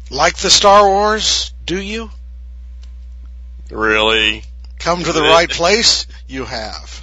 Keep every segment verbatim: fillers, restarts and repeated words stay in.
Like the Star Wars, do you? Really? Come to the right place? You have.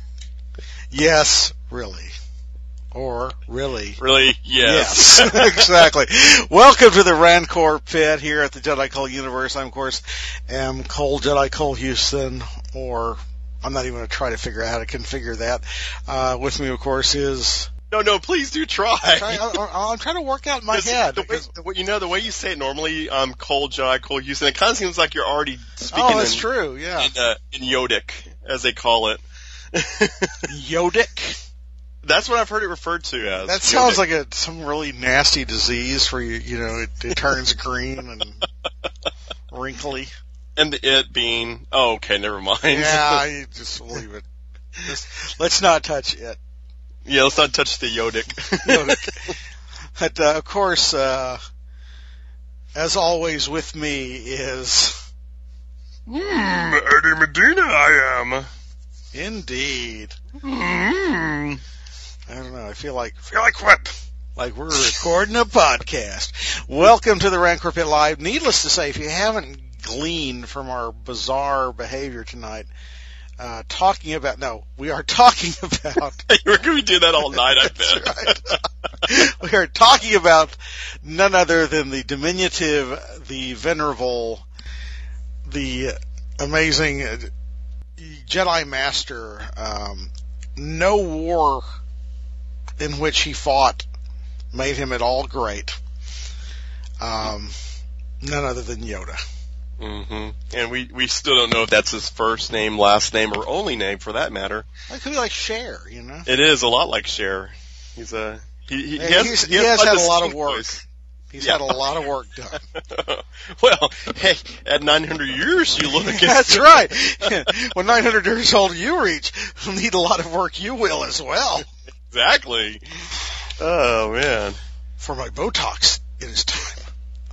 Yes, really. Or, really. Really, yes. Yes, exactly. Welcome to the Rancor Pit here at the Jedi Cole Universe. I'm, of course, am Cole Jedi Cole Houston, or I'm not even going to try to figure out how to configure that. Uh, with me, of course, is... No, no, please do try. try I, I'm trying to work out in my head. The way, the way, you know, the way you say it normally, um, Cole Jedi Cole Houston, it kind of seems like you're already speaking oh, that's in, true, yeah. in, uh, in Yodic, as they call it. Yodic? That's what I've heard it referred to as. That sounds like a some really nasty disease where you you know it, it turns green and wrinkly. And the it being oh okay, never mind. Yeah, you just leave it. Just, let's not touch it. Yeah, let's not touch the Yodic. Yodic. But uh, of course, uh, as always with me is Hmm, Eddie Medina. I am indeed. Hmm. I don't know. I feel like feel like what? Like we're recording a podcast. Welcome to the Rancor Pit Live. Needless to say, if you haven't gleaned from our bizarre behavior tonight, uh, talking about no, we are talking about. We're going to do that all night, I bet. Right. We are talking about none other than the diminutive, the venerable, the amazing Jedi Master. Um, no war in which he fought made him at all great. Um, none other than Yoda. Mm-hmm. And we, we still don't know if that's his first name, last name, or only name for that matter. It could be like Cher, you know? It is a lot like Cher. He's a, he, he, he has, He's, he he has, has had a lot distinct of work. voice. He's Yeah. had a lot of work done. Well, hey, at nine hundred years you look at That's right. When nine hundred years old you reach, you'll need a lot of work, you will as well. Exactly. Oh, man. For my Botox, it is time.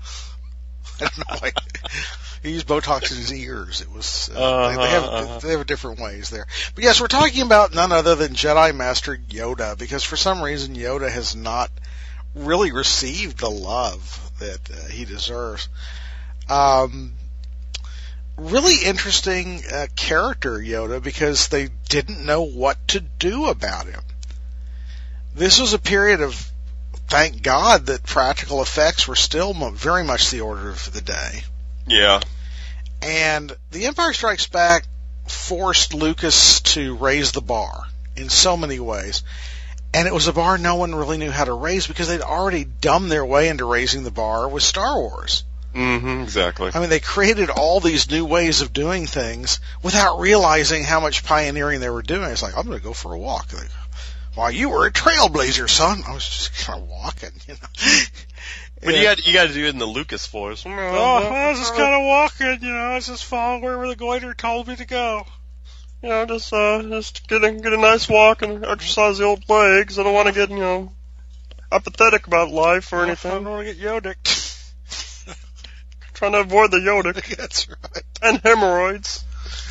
I don't know why. He used Botox in his ears. It was, uh, uh-huh, they, they have, uh-huh. they have different ways there. But yes, we're talking about none other than Jedi Master Yoda, because for some reason Yoda has not really received the love that uh, he deserves. Um, really interesting uh, character, Yoda, because they didn't know what to do about him. This was a period of, thank God, that practical effects were still mo- very much the order of the day. Yeah. And The Empire Strikes Back forced Lucas to raise the bar in so many ways. And it was a bar no one really knew how to raise because they'd already dumbed their way into raising the bar with Star Wars. Mm-hmm, exactly. I mean, they created all these new ways of doing things without realizing how much pioneering they were doing. It's like, I'm going to go for a walk. Like, why, you were a trailblazer, son. I was just kind of walking, you know. But yeah. you got you got to do it in the Lucas voice. Oh, I was just kind of walking, you know. I was just following wherever the goiter told me to go. You know, just uh, just get a get a nice walk and exercise the old legs. I don't want to get you know apathetic about life or anything. I don't want to get Yodic. Trying to avoid the Yodic. That's right. And hemorrhoids.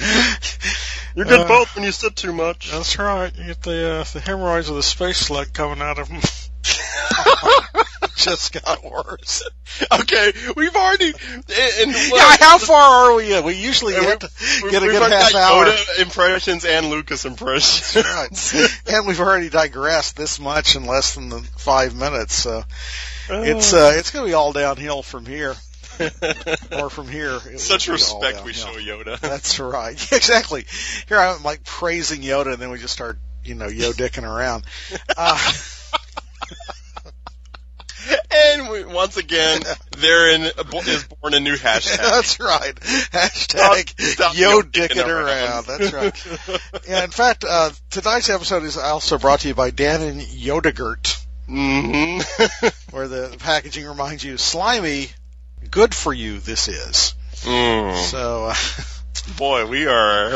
You get uh, both when you sit too much. That's right. You get the uh, the hemorrhoids with the space slug coming out of them. Just got worse. Okay, we've already. And, yeah, how far are we? In? We usually get, to we, get a we've good half got hour. Yoda impressions and Lucas impressions. That's right. And we've already digressed this much in less than the five minutes. So oh. it's uh, it's going to be all downhill from here. Or from here. Such respect we show Yoda. That's right. Exactly. Here I'm like praising Yoda, and then we just start, you know, yo-dicking around. Uh, and we, once again, therein is born a new hashtag. That's right. Hashtag stop, stop yo-dicking around. around. That's right. Yeah, in fact, uh, tonight's episode is also brought to you by Dan and Yodagurt. Mm-hmm. Where the packaging reminds you, slimy, good for you this is. Mm. So, uh, boy, we are.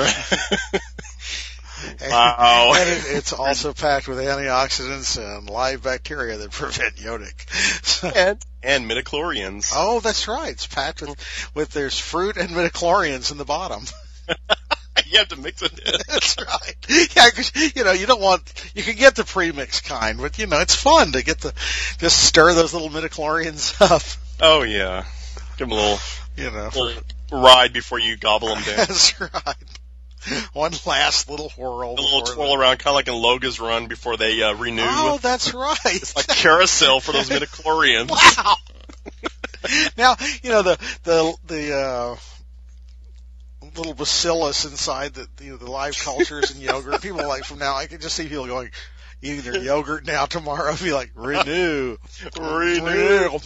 and, wow. And it, it's also packed with antioxidants and live bacteria that prevent Yodic. and, and midichlorians. Oh, that's right. It's packed with, with there's fruit and midichlorians in the bottom. You have to mix it in. That's right. Yeah, because, you know, you don't want, you can get the pre-mixed kind, but, you know, it's fun to get the, just stir those little midichlorians up. Oh, yeah. Give him a little, you know, little ride before you gobble them down. That's right. One last little whirl. A little twirl around, kind of like in Loga's Run before they uh, renew. Oh, that's right. It's like carousel for those midichlorians. Wow. Now, you know, the, the, the, uh, little bacillus inside the, you know, the live cultures and yogurt. People like from now, I can just see people going, eating their yogurt now, tomorrow, be like, renew. Renew.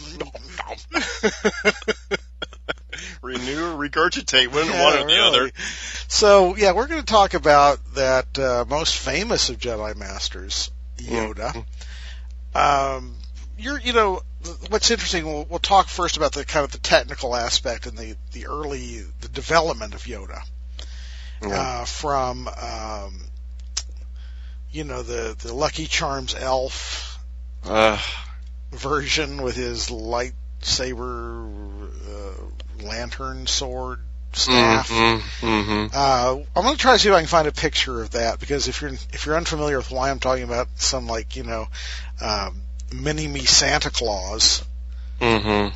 Renew, regurgitate, one, Yeah, one or the really. other. So, yeah, we're going to talk about that uh, most famous of Jedi Masters, Yoda. Mm-hmm. Um, you're, you know, what's interesting, we'll, we'll talk first about the kind of the technical aspect and the, the early, the development of Yoda. Yeah. Uh, from, um, you know, the, the Lucky Charms elf Uh, version with his lightsaber, uh, lantern, sword, staff. mm-hmm, mm-hmm. Uh, I'm going to try to see if I can find a picture of that, because if you're if you're unfamiliar with why I'm talking about some, like, you know, um, mini-me Santa Claus, Mm-hmm.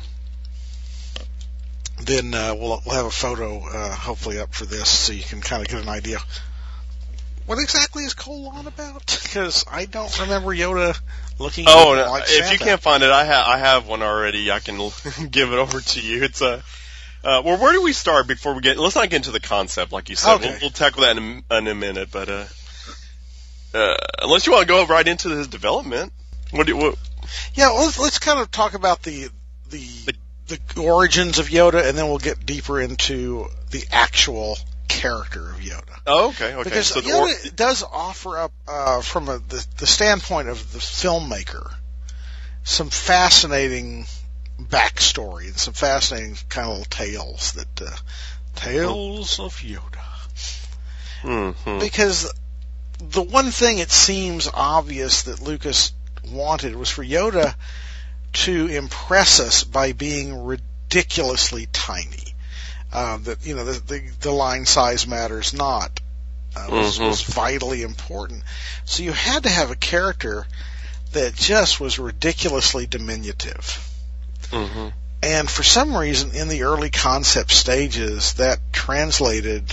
then uh, we'll we'll have a photo uh, hopefully up for this, so you can kind of get an idea. What exactly is Cole on about? Because I don't remember Yoda looking Oh, no, like if Santa. you can't find it, I have I have one already. I can give it over to you. It's a uh, well. Where do we start before we get? Let's not get into the concept, like you said. Okay. We'll, we'll tackle that in a, in a minute. But uh, uh, unless you want to go right into his development, what do you, what? Yeah, well, let's, let's kind of talk about the, the the origins of Yoda, and then we'll get deeper into the actual character of Yoda. Oh, okay, okay. Because So the Yoda or- does offer up, uh, from a, the, the standpoint of the filmmaker, some fascinating backstory and some fascinating kind of little tales that, uh, tales of Yoda. mm-hmm. Because the one thing it seems obvious that Lucas wanted was for Yoda to impress us by being ridiculously tiny. Uh, that, you know, the, the, the line size matters not. Uh, was, Mhm. was vitally important. So you had to have a character that just was ridiculously diminutive. Mm-hmm. And for some reason, in the early concept stages, that translated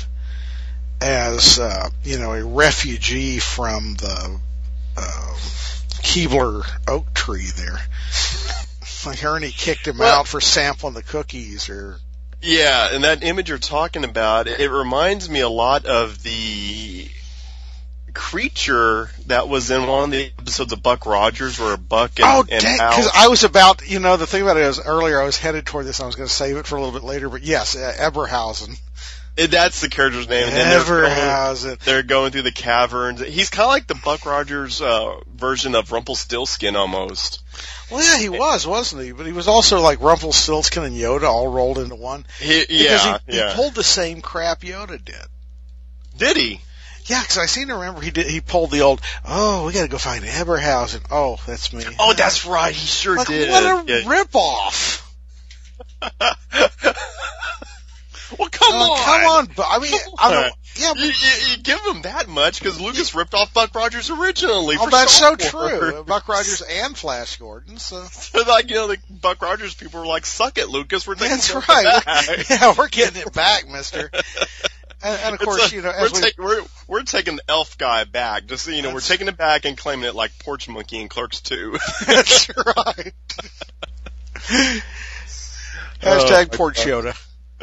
as, uh, you know, a refugee from the uh, Keebler oak tree there. Like Ernie kicked him Well- out for sampling the cookies, or Yeah, and that image you're talking about, it, it reminds me a lot of the creature that was in one of the episodes of Buck Rogers, where Buck and, oh, and dang! Hal. Because I was about, you know, the thing about it is earlier I was headed toward this. And I was going to save it for a little bit later, but yes, uh, Eberhausen. It- that's the character's name. And then they're going, Eberhausen. they're going through the caverns. He's kind of like the Buck Rogers uh, version of Rumpelstiltskin almost. Well, yeah, he was, wasn't he? But he was also like Rumpelstiltskin and Yoda all rolled into one. He, Because yeah, he, yeah. he pulled the same crap Yoda did. Did he? Yeah, because I seem to remember he did. He pulled the old, oh, we got to go find Eberhausen. Oh, that's me. Oh, that's right. He sure like, did. what a Yeah. ripoff! Well, come Uh, on. come on, but I mean, I on. don't. Yeah, You, you, you give him that much because Lucas ripped off Buck Rogers originally. oh, for that's so Star Wars. true. Buck Rogers and Flash Gordon. So Like, you know, the Buck Rogers people were like, "Suck it, Lucas. We're taking that's it right. back." Yeah, we're getting it back, Mister. And, and of It's course, a- you know, we're, as we, take, we're we're taking the elf guy back. Just so you know, That's- we're taking it back and claiming it like Porch Monkey and Clerks two. that's right. Hashtag Oh, Port my Yoda.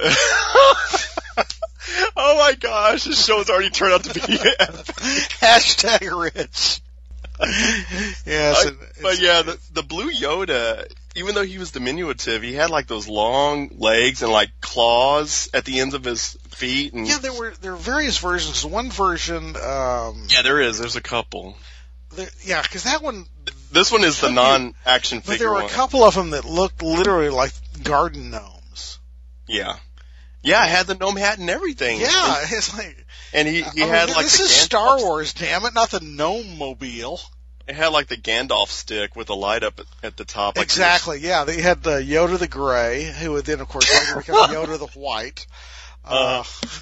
Oh my gosh, this show's already turned out to be Hashtag rich. Yes, I- it- but it's- yeah, the, the blue Yoda, even though he was diminutive, he had like those long legs and like claws at the ends of his feet. And yeah, there were there were various versions. One version, um, yeah, there is. There's a couple. there, yeah, because that one, This one is the Took you- non-action but figure there were one. a couple of them that looked literally like garden gnomes. Yeah. Yeah, it had the gnome hat and everything. Yeah, it's like And he, he I mean, had like this the is Gandalf, Star Wars, damn it, not the gnome mobile. It had like the Gandalf stick with a light up at, at the top. Like Exactly, yeah. They had the Yoda the Gray, who would then, of course, later become Yoda the White. Uh,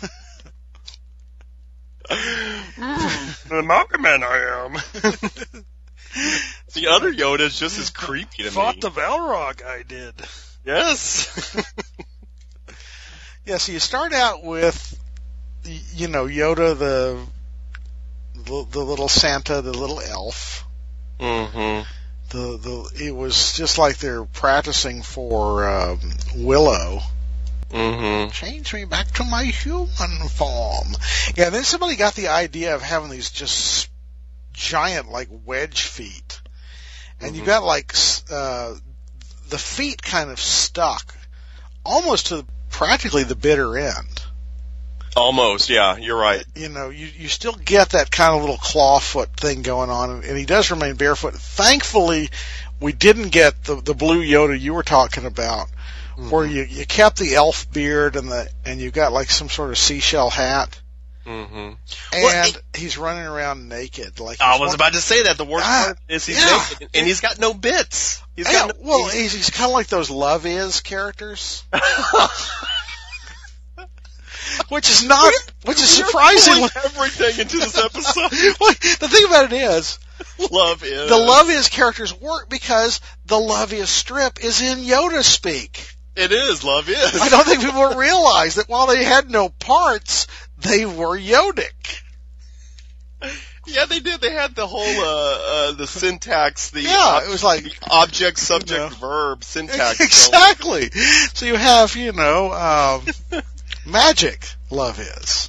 The mountain man I am. The other Yoda is just as creepy to Fought me. the Valrog I did. Yes. Yeah, so you start out with, you know, Yoda, the the, the little Santa, the little elf. Mm-hmm. The the it was just like they're practicing for um, Willow. Mm-hmm. Change me back to my human form. Yeah, then somebody got the idea of having these just giant, like, wedge feet. And Mm-hmm. you got, like, uh, the feet kind of stuck almost to practically the bitter end. Almost, yeah, you're right. You know, you, you still get that kind of little claw foot thing going on, and, and he does remain barefoot. Thankfully, we didn't get the, the blue Yoda you were talking about, mm-hmm. where you, you kept the elf beard and the and you got like some sort of seashell hat. Mm-hmm. And well, it, he's running around naked. Like I was one, about to say that. The worst ah, part is he's yeah. naked, and he's got no bits. He's yeah, got no, well, he's, he's kind of like those Love Is characters. Which is not, which is surprisingly everything into this episode. Well, the thing about it is, Love Is the Love Is characters work because the Love Is strip is in Yoda speak. It is Love Is. I don't think people realize that while they had no parts, they were Yodic. Yeah, they did. They had the whole uh, uh the syntax, the yeah, ob- it was like object, subject, you know, verb syntax. Exactly. So you have, you know, um, magic. Love Is.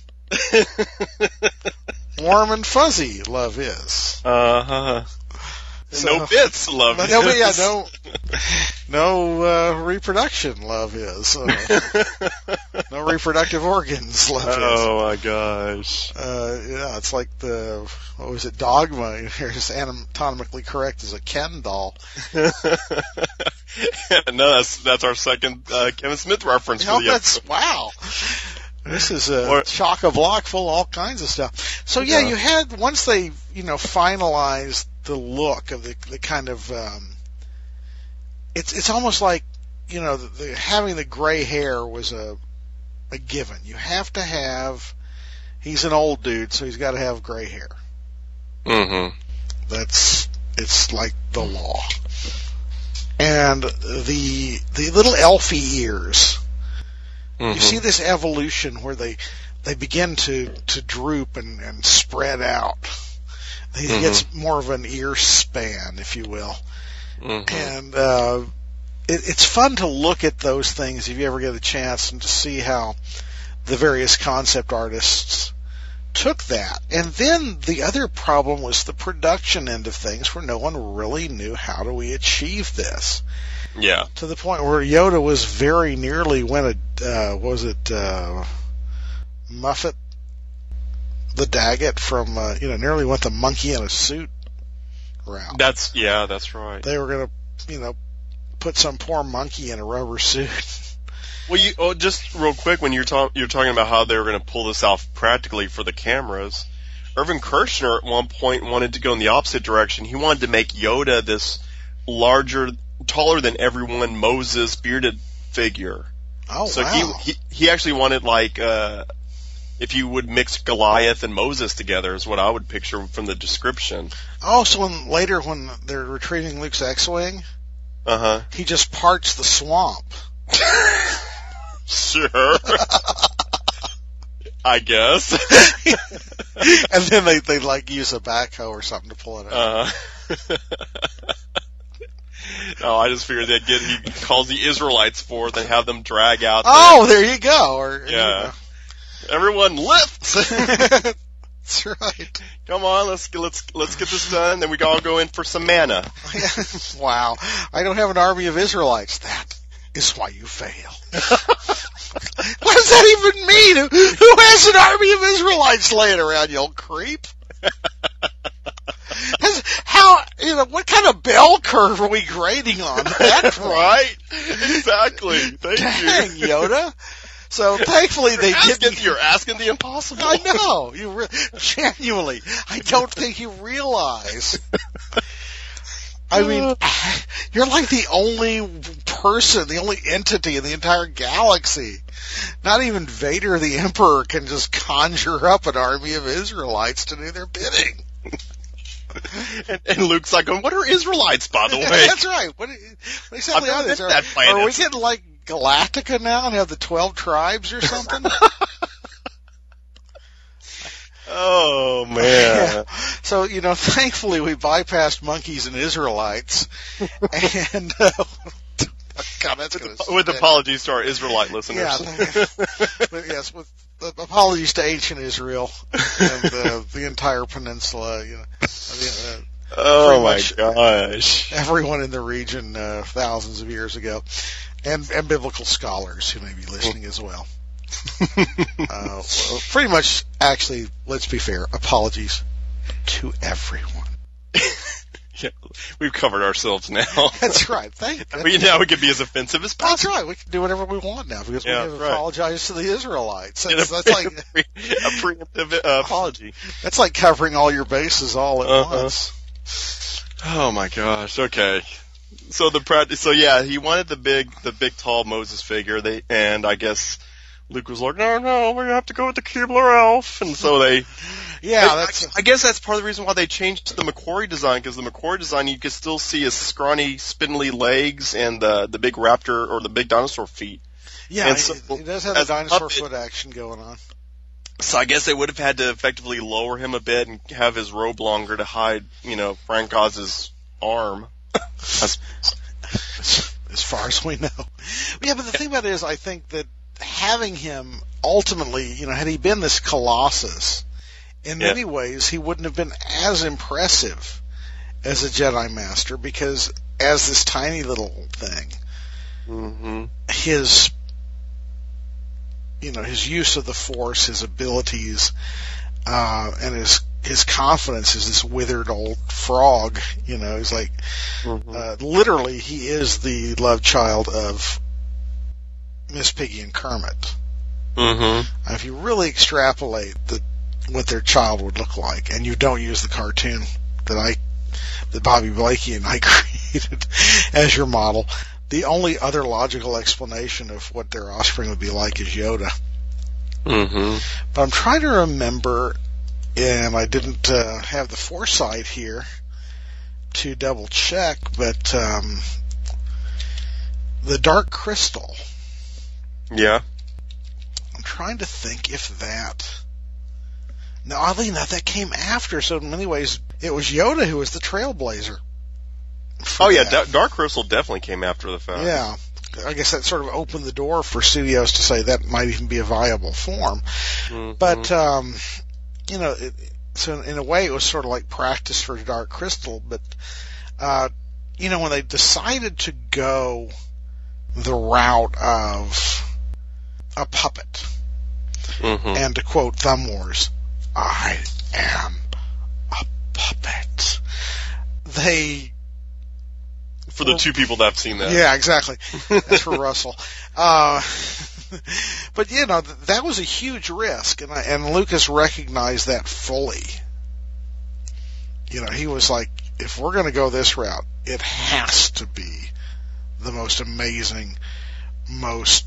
Warm and fuzzy. Love Is. Uh huh. So, no bits. Love no, Is. Yeah, no. No uh, reproduction. Love Is. Uh, no reproductive organs. Love Is. Oh my gosh. Uh, yeah, it's like the what was it? Dogma. It's anatomically correct as a Ken doll. No, that's that's our second uh, Kevin Smith reference you know, for the that's, episode. Wow. This is a or, chock-a-block full of all kinds of stuff. So yeah, yeah, you had, once they, you know, finalized the look of the, the kind of, um, it's, it's almost like, you know, the, the, having the gray hair was a, a given. You have to have, he's an old dude, so he's got to have gray hair. Mm-hmm. That's, it's like the law. And the, the little elfy ears, mm-hmm. you see this evolution where they, they begin to, to droop and, and spread out. He mm-hmm. gets more of an ear span, if you will. Mm-hmm. And, uh, it, it's fun to look at those things if you ever get a chance and to see how the various concept artists took that. And then the other problem was the production end of things where no one really knew how do we achieve this. Yeah. To the point where Yoda was very nearly went a, uh, was it, uh, Muffet the Daggett from, uh, you know, nearly went the monkey in a suit route. That's, yeah, that's right. They were going to, you know, put some poor monkey in a rubber suit. Well, you, oh, just real quick, when you're, ta- you're talking about how they were going to pull this off practically for the cameras, Irvin Kershner at one point wanted to go in the opposite direction. He wanted to make Yoda this larger, taller than everyone Moses bearded figure. Oh, so wow. he, he, he actually wanted like, uh, if you would mix Goliath and Moses together is what I would picture from the description. Oh, so when, later when they're retrieving Luke's X-Wing, uh-huh, he just parts the swamp. Sure. I guess. And then they, they like use a backhoe or something to pull it out. Uh-huh. No, I just figured they'd get, he calls the Israelites forth and have them drag out there. Oh, there you go. Or, yeah. You know. Everyone lift! That's right. Come on, let's let's let's get this done. Then we all go in for some manna. Wow, I don't have an army of Israelites. That is why you fail. What does that even mean? Who, who has an army of Israelites laying around, you old creep? Has, how, you know, what kind of bell curve are we grading on that? Right? Exactly. Thank Dang, you. Yoda. So thankfully you're they asking, didn't. You're asking the impossible. I know. You re- genuinely. I don't think you realize. I mean, you're like the only person, the only entity in the entire galaxy. Not even Vader the Emperor can just conjure up an army of Israelites to do their bidding. and, and Luke's like, what are Israelites, by the way? That's right. What, what exactly are these? Are, that are we getting like Galactica now and have the twelve tribes or something? Oh, man. Yeah. So, you know, thankfully we bypassed monkeys and Israelites. And, uh, God, that's with, with apologies to our Israelite listeners. Yeah. But yes, with uh, apologies to ancient Israel and uh, the entire peninsula. You know, uh, oh, my gosh. Everyone in the region uh, thousands of years ago. And, and biblical scholars who may be listening as well. uh, well, pretty much, actually, let's be fair, apologies to everyone. Yeah, we've covered ourselves now. That's right. Thank you. We, now we can be as offensive as possible. That's right. We can do whatever we want now because yeah, we have right. apologized to the Israelites. That's, a, that's like a, a preemptive uh, apology. That's like covering all your bases all at uh-huh. once. Oh my gosh. Okay. So the practice. So yeah, he wanted the big, the big, tall Moses figure. They and I guess Luke was like, no, no, we have to go with the Keebler elf, and so they. Yeah, I, that's. I, I guess that's part of the reason why they changed to the McQuarrie design, because the McQuarrie design you could still see his scrawny, spindly legs and the the big raptor or the big dinosaur feet. Yeah, and so, he, he does have the dinosaur foot action going on. So I guess they would have had to effectively lower him a bit and have his robe longer to hide, you know, Frank Oz's arm. As far as we know. Yeah, but the thing about it is, I think that having him ultimately, you know, had he been this Colossus, in yeah. many ways he wouldn't have been as impressive as a Jedi Master, because as this tiny little thing, mm-hmm. his, you know, his use of the Force, his abilities, uh, and his his confidence is this withered old frog. You know, he's like, mm-hmm. uh, literally, he is the love child of Miss Piggy and Kermit. Mm-hmm. Uh, if you really extrapolate the, what their child would look like, and you don't use the cartoon that I, that Bobby Blakey and I created as your model, the only other logical explanation of what their offspring would be like is Yoda. Mm-hmm. But I'm trying to remember, and I didn't uh, have the foresight here to double check, but um, the Dark Crystal. Yeah. I'm trying to think if that. Now, oddly enough, that came after, so in many ways, it was Yoda who was the trailblazer. Oh, yeah, D- Dark Crystal definitely came after the fact. Yeah. I guess that sort of opened the door for studios to say that might even be a viable form. Mm-hmm. But, um, you know, it, so in a way it was sort of like practice for Dark Crystal, but, uh, you know, when they decided to go the route of a puppet, mm-hmm. and to quote Thumb Wars, I am a puppet, they... For the well, two people that have seen that. Yeah, exactly. That's for Russell. Uh, but, you know, that was a huge risk, and, and Lucas recognized that fully. You know, he was like, if we're going to go this route, it has to be the most amazing, most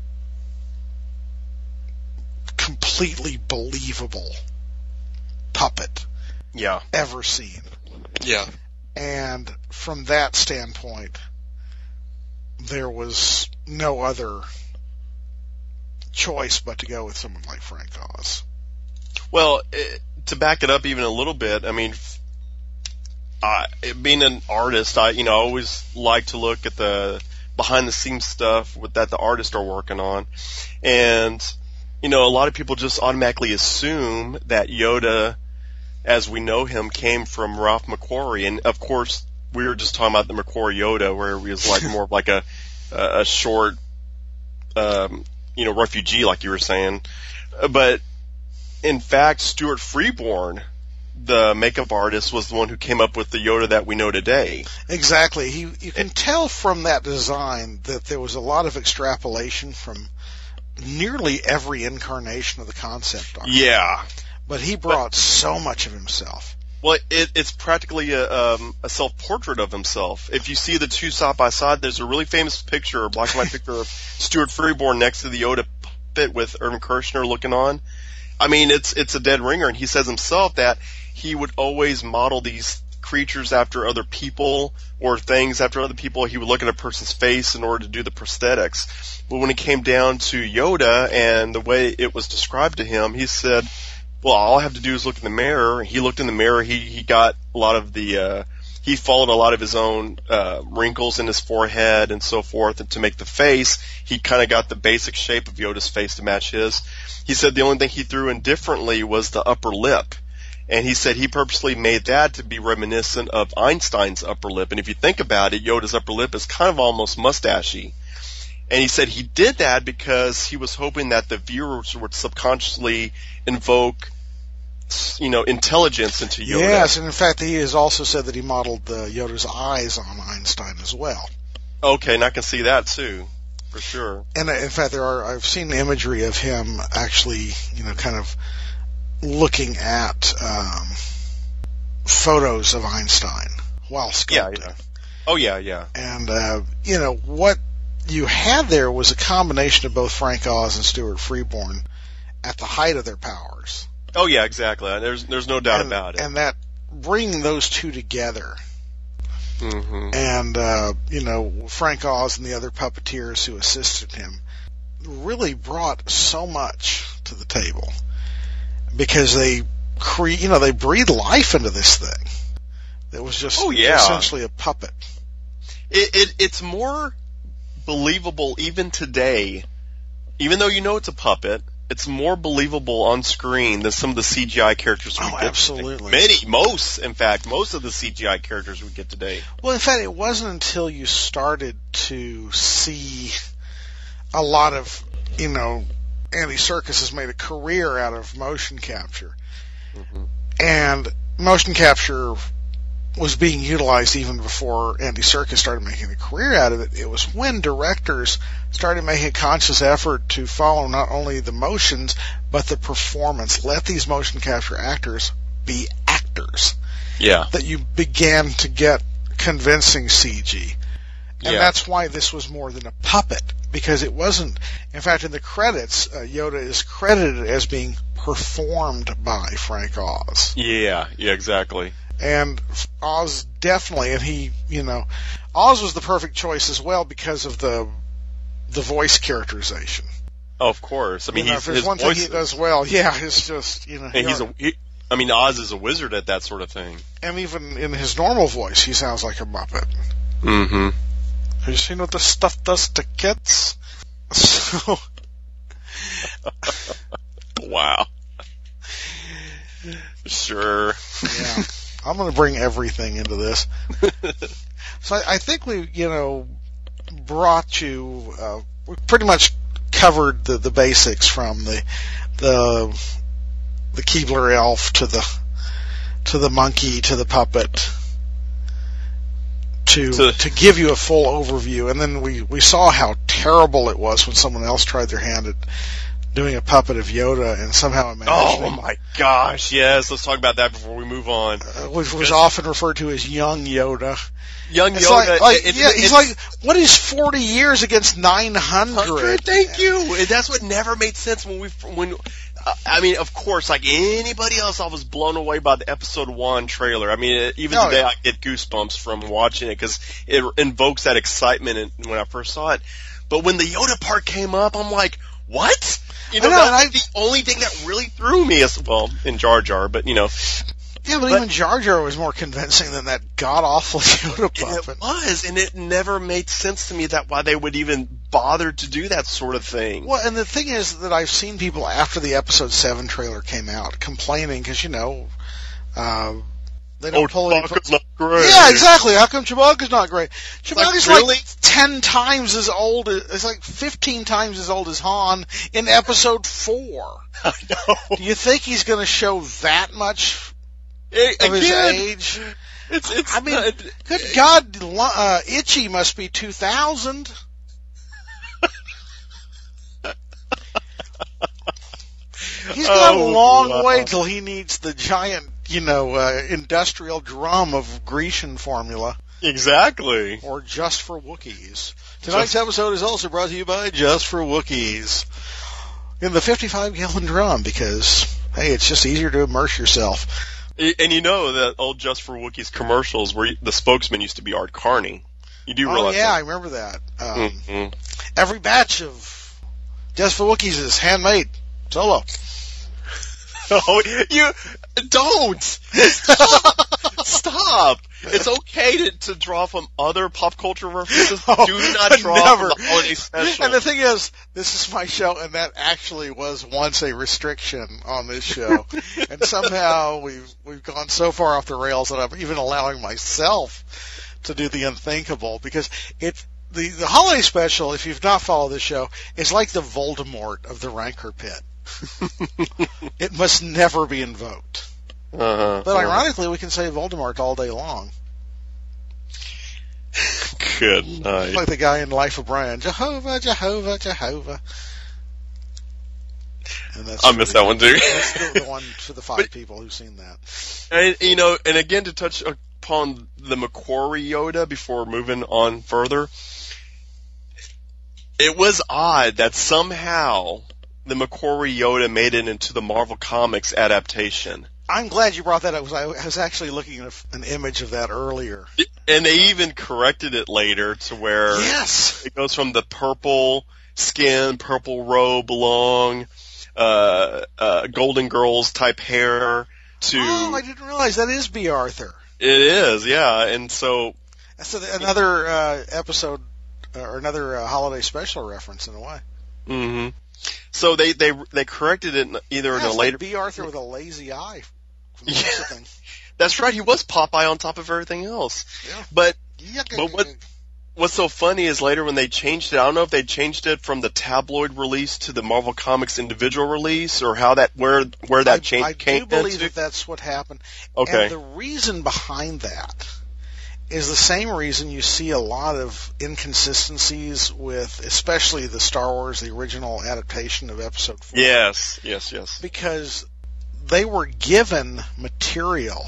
completely believable puppet yeah. ever seen. Yeah. And from that standpoint, there was no other choice but to go with someone like Frank Oz. Well, it, to back it up even a little bit, I mean, I, being an artist, I you know I always like to look at the behind the scenes stuff with, that the artists are working on, and you know a lot of people just automatically assume that Yoda, as we know him, came from Ralph McQuarrie, and of course we were just talking about the McQuarrie Yoda, where he was like more of like a a short, um, you know, refugee, like you were saying. But in fact, Stuart Freeborn, the makeup artist, was the one who came up with the Yoda that we know today. Exactly. He, you can tell from that design that there was a lot of extrapolation from nearly every incarnation of the concept art. Yeah. But he brought but, so much of himself. Well, it, it's practically a, um, a self-portrait of himself. If you see the two side by side, there's a really famous picture, a black and white picture of Stuart Freeborn next to the Yoda puppet with Irvin Kershner looking on. I mean, it's it's a dead ringer, and he says himself that he would always model these creatures after other people or things after other people. He would look at a person's face in order to do the prosthetics. But when it came down to Yoda and the way it was described to him, he said, well, all I have to do is look in the mirror. He looked in the mirror. He, he got a lot of the, uh, he followed a lot of his own, uh, wrinkles in his forehead and so forth. And to make the face, he kind of got the basic shape of Yoda's face to match his. He said the only thing he threw in differently was the upper lip. And he said he purposely made that to be reminiscent of Einstein's upper lip. And if you think about it, Yoda's upper lip is kind of almost mustachy. And he said he did that because he was hoping that the viewers would subconsciously invoke, you know, intelligence into Yoda. Yes, and in fact, he has also said that he modeled uh, Yoda's eyes on Einstein as well. Okay, and I can see that too, for sure. And uh, in fact, there are I've seen imagery of him actually, you know, kind of looking at um, photos of Einstein while sculpting. Yeah, yeah. Oh yeah, yeah. And uh, you know what you had there was a combination of both Frank Oz and Stuart Freeborn at the height of their powers. Oh yeah, exactly. There's there's no doubt and, about it. And that bringing those two together, mm-hmm. and uh, you know Frank Oz and the other puppeteers who assisted him really brought so much to the table because they cre- you know they breathed life into this thing. It was just oh, yeah. essentially a puppet. It, it it's more believable even today, even though you know it's a puppet. It's more believable on screen than some of the C G I characters we oh, get. Absolutely. Many, most, in fact, most of the C G I characters we get today. Well, in fact, it wasn't until you started to see a lot of, you know, Andy Serkis has made a career out of motion capture. Mm-hmm. And motion capture was being utilized even before Andy Serkis started making a career out of it. It was when directors started making a conscious effort to follow not only the motions, but the performance. Let these motion capture actors be actors. Yeah. That you began to get convincing C G. And yeah. that's why this was more than a puppet, because it wasn't, in fact, in the credits, uh, Yoda is credited as being performed by Frank Oz. Yeah, yeah, exactly. And Oz definitely, and he, you know, Oz was the perfect choice as well because of the the voice characterization. Oh, of course. I mean, you know, he's, if there's his one voice thing he does well, yeah, it's just, you know. And he's a, he, I mean, Oz is a wizard at that sort of thing. And even in his normal voice, he sounds like a Muppet. Mm-hmm. Have you seen what this stuff does to kids? So. Wow. Sure. Yeah. I'm going to bring everything into this. So I, I think we, you know, brought you, uh, we pretty much covered the, the basics from the, the, the Keebler elf to the, to the monkey to the puppet to, to, to give you a full overview. And then we, we saw how terrible it was when someone else tried their hand at doing a puppet of Yoda and somehow imagining. Oh my gosh, yes, let's talk about that before we move on. Uh, which was often referred to as young Yoda. Young it's Yoda. Like, like, it, yeah, it, he's like, what is forty years against nine hundred? Thank you. And that's what never made sense when we, when, uh, I mean, of course, like anybody else, I was blown away by the episode one trailer. I mean, even oh, today yeah. I get goosebumps from watching it because it invokes that excitement when I first saw it. But when the Yoda part came up, I'm like, what? You know, know that's I, the only thing that really threw me as well in Jar Jar, but you know. Yeah, but, but even Jar Jar was more convincing than that god-awful Yoda puppet. It was, and it never made sense to me that why they would even bother to do that sort of thing. Well, and the thing is that I've seen people after the episode seven trailer came out complaining because, you know, uh, they don't oh, pull any... Chewbacca's not great. Yeah, exactly. How come Chewbacca's not great? Chewbacca's like, really? like ten times as old, as, it's like fifteen times as old as Han in episode four. I know. Do you think he's going to show that much it, of again, his age? It's, it's I mean, not, good God, uh, Itchy must be two thousand. He's got oh, a long wow. way till he needs the giant, you know, uh, industrial drum of Grecian formula. Exactly. Or Just for Wookiees. Tonight's Just... episode is also brought to you by Just for Wookiees. In the fifty-five gallon drum, because, hey, it's just easier to immerse yourself And you know that old Just for Wookiees commercials where the spokesman used to be Art Carney. You do realize Oh, yeah, that? I remember that. Um, Mm-hmm. Every batch of Just for Wookiees is handmade. Solo. Oh, you don't stop. Stop. It's okay to, to draw from other pop culture references. Oh, do not draw never. from the holiday special. And the thing is, this is my show, and that actually was once a restriction on this show. And somehow we've we've gone so far off the rails that I'm even allowing myself to do the unthinkable, because it the the holiday special, if you've not followed this show, is like the Voldemort of the Rancor Pit. It must never be invoked. Uh-huh, But uh-huh. ironically, we can say Voldemort all day long. Good night. Like the guy in Life of Brian, Jehovah, Jehovah, Jehovah. And that's I missed that one too. That's the, the one for the five But- people who've seen that. And, you know, and again, to touch upon the McQuarrie Yoda before moving on further, it was odd that somehow the McQuarrie Yoda made it into the Marvel Comics adaptation. I'm glad you brought that up, because I was actually looking at an image of that earlier. And they even corrected it later to where Yes! it goes from the purple skin, purple robe, long, uh, uh, Golden Girls type hair to... Oh, I didn't realize that is B. Arthur. It is, yeah. And so... That's a, another uh, episode, uh, or another uh, holiday special reference in a way. hmm So they, they, they corrected it in either Yeah, in a it's later... like B. Arthur with a lazy eye. From the Yeah. rest of the thing. That's right, he was Popeye on top of everything else. Yeah. But Yuck, But what- what's so funny is later when they changed it, I don't know if they changed it from the tabloid release to the Marvel Comics individual release, or how that, where, where that I, change I came do believe into. that that's what happened. Okay. And the reason behind that is the same reason you see a lot of inconsistencies with, especially the Star Wars, the original adaptation of Episode four. Yes, yes, yes. Because they were given material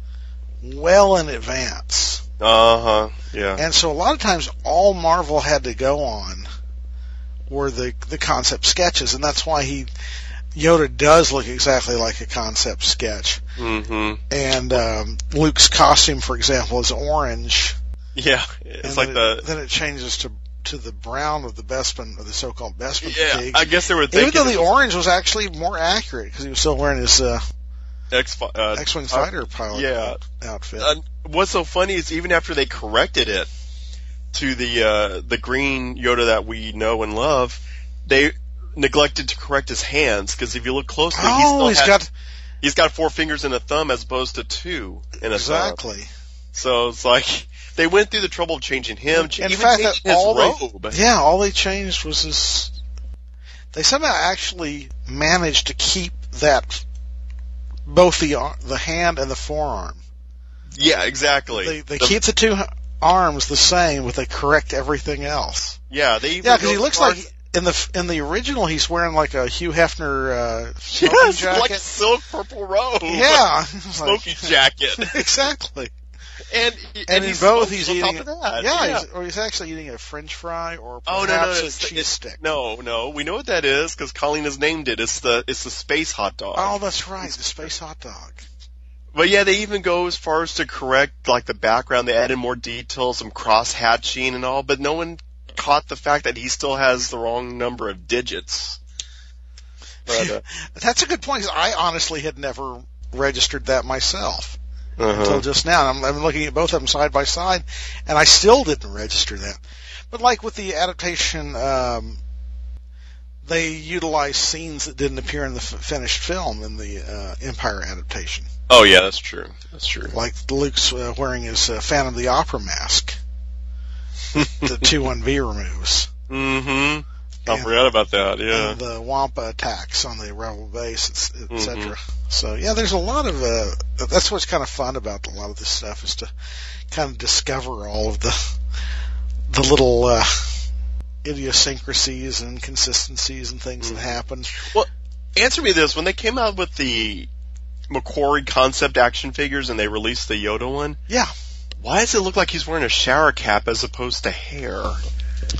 well in advance. Uh-huh, yeah. And so a lot of times all Marvel had to go on were the the concept sketches, and that's why he Yoda does look exactly like a concept sketch. hmm And um, Luke's costume, for example, is orange. Yeah, it's and like then the... it, then it changes to to the brown of the Bespin, or the so-called Bespin Yeah, fatigue. I guess they were thinking... Even though the it was orange was actually more accurate, because he was still wearing his uh, X, uh, X-wing fighter pilot yeah. outfit. Uh, what's so funny is even after they corrected it to the uh, the green Yoda that we know and love, they neglected to correct his hands, because if you look closely, he oh, still he's has, got he's got four fingers and a thumb as opposed to two and a exactly. thumb. So it's like they went through the trouble of changing him, ch- In even fact, changing that his all robe. they, yeah, all they changed was his. They somehow actually managed to keep that both the ar- the hand and the forearm. Yeah, exactly. They they The- keep the two h- arms the same, but they correct everything else. Yeah, they even Yeah, because go he looks as far like as- in the in the original he's wearing like a Hugh Hefner uh, smoking yes, jacket. like a silk purple robe. Yeah, It's like- smoky jacket. exactly. And And, in he's both, smoked he's on eating. top of that. Yeah, yeah. He's, or he's actually eating a French fry, or Oh perhaps no, no, no! a It's, cheese it's, stick. no, no. We know what that is because Colleen has named it. It's the it's the space hot dog. Oh, that's right, the space hot dog. But yeah, they even go as far as to correct like the background. They added more details, some cross hatching and all. But no one caught the fact that he still has the wrong number of digits. But, uh, That's a good point, 'cause I honestly had never registered that myself uh-huh. until just now. And I'm, I'm looking at both of them side by side, and I still didn't register that. But like with the adaptation, um, they utilized scenes that didn't appear in the f- finished film in the uh, Empire adaptation. Oh yeah, that's true. That's true. Like Luke's uh, wearing his uh, Phantom of the Opera mask that two one V removes. Mm-hmm. I And- forgot about that. Yeah. And the Wampa attacks on the Rebel base, et cetera. Mhm. So yeah, there's a lot of uh, that's what's kind of fun about a lot of this stuff, is to kind of discover all of the the little uh, idiosyncrasies and inconsistencies and things Mhm. that happen. Well, answer me this: when they came out with the McQuarrie concept action figures and they released the Yoda one, Yeah, why does it look like he's wearing a shower cap as opposed to hair?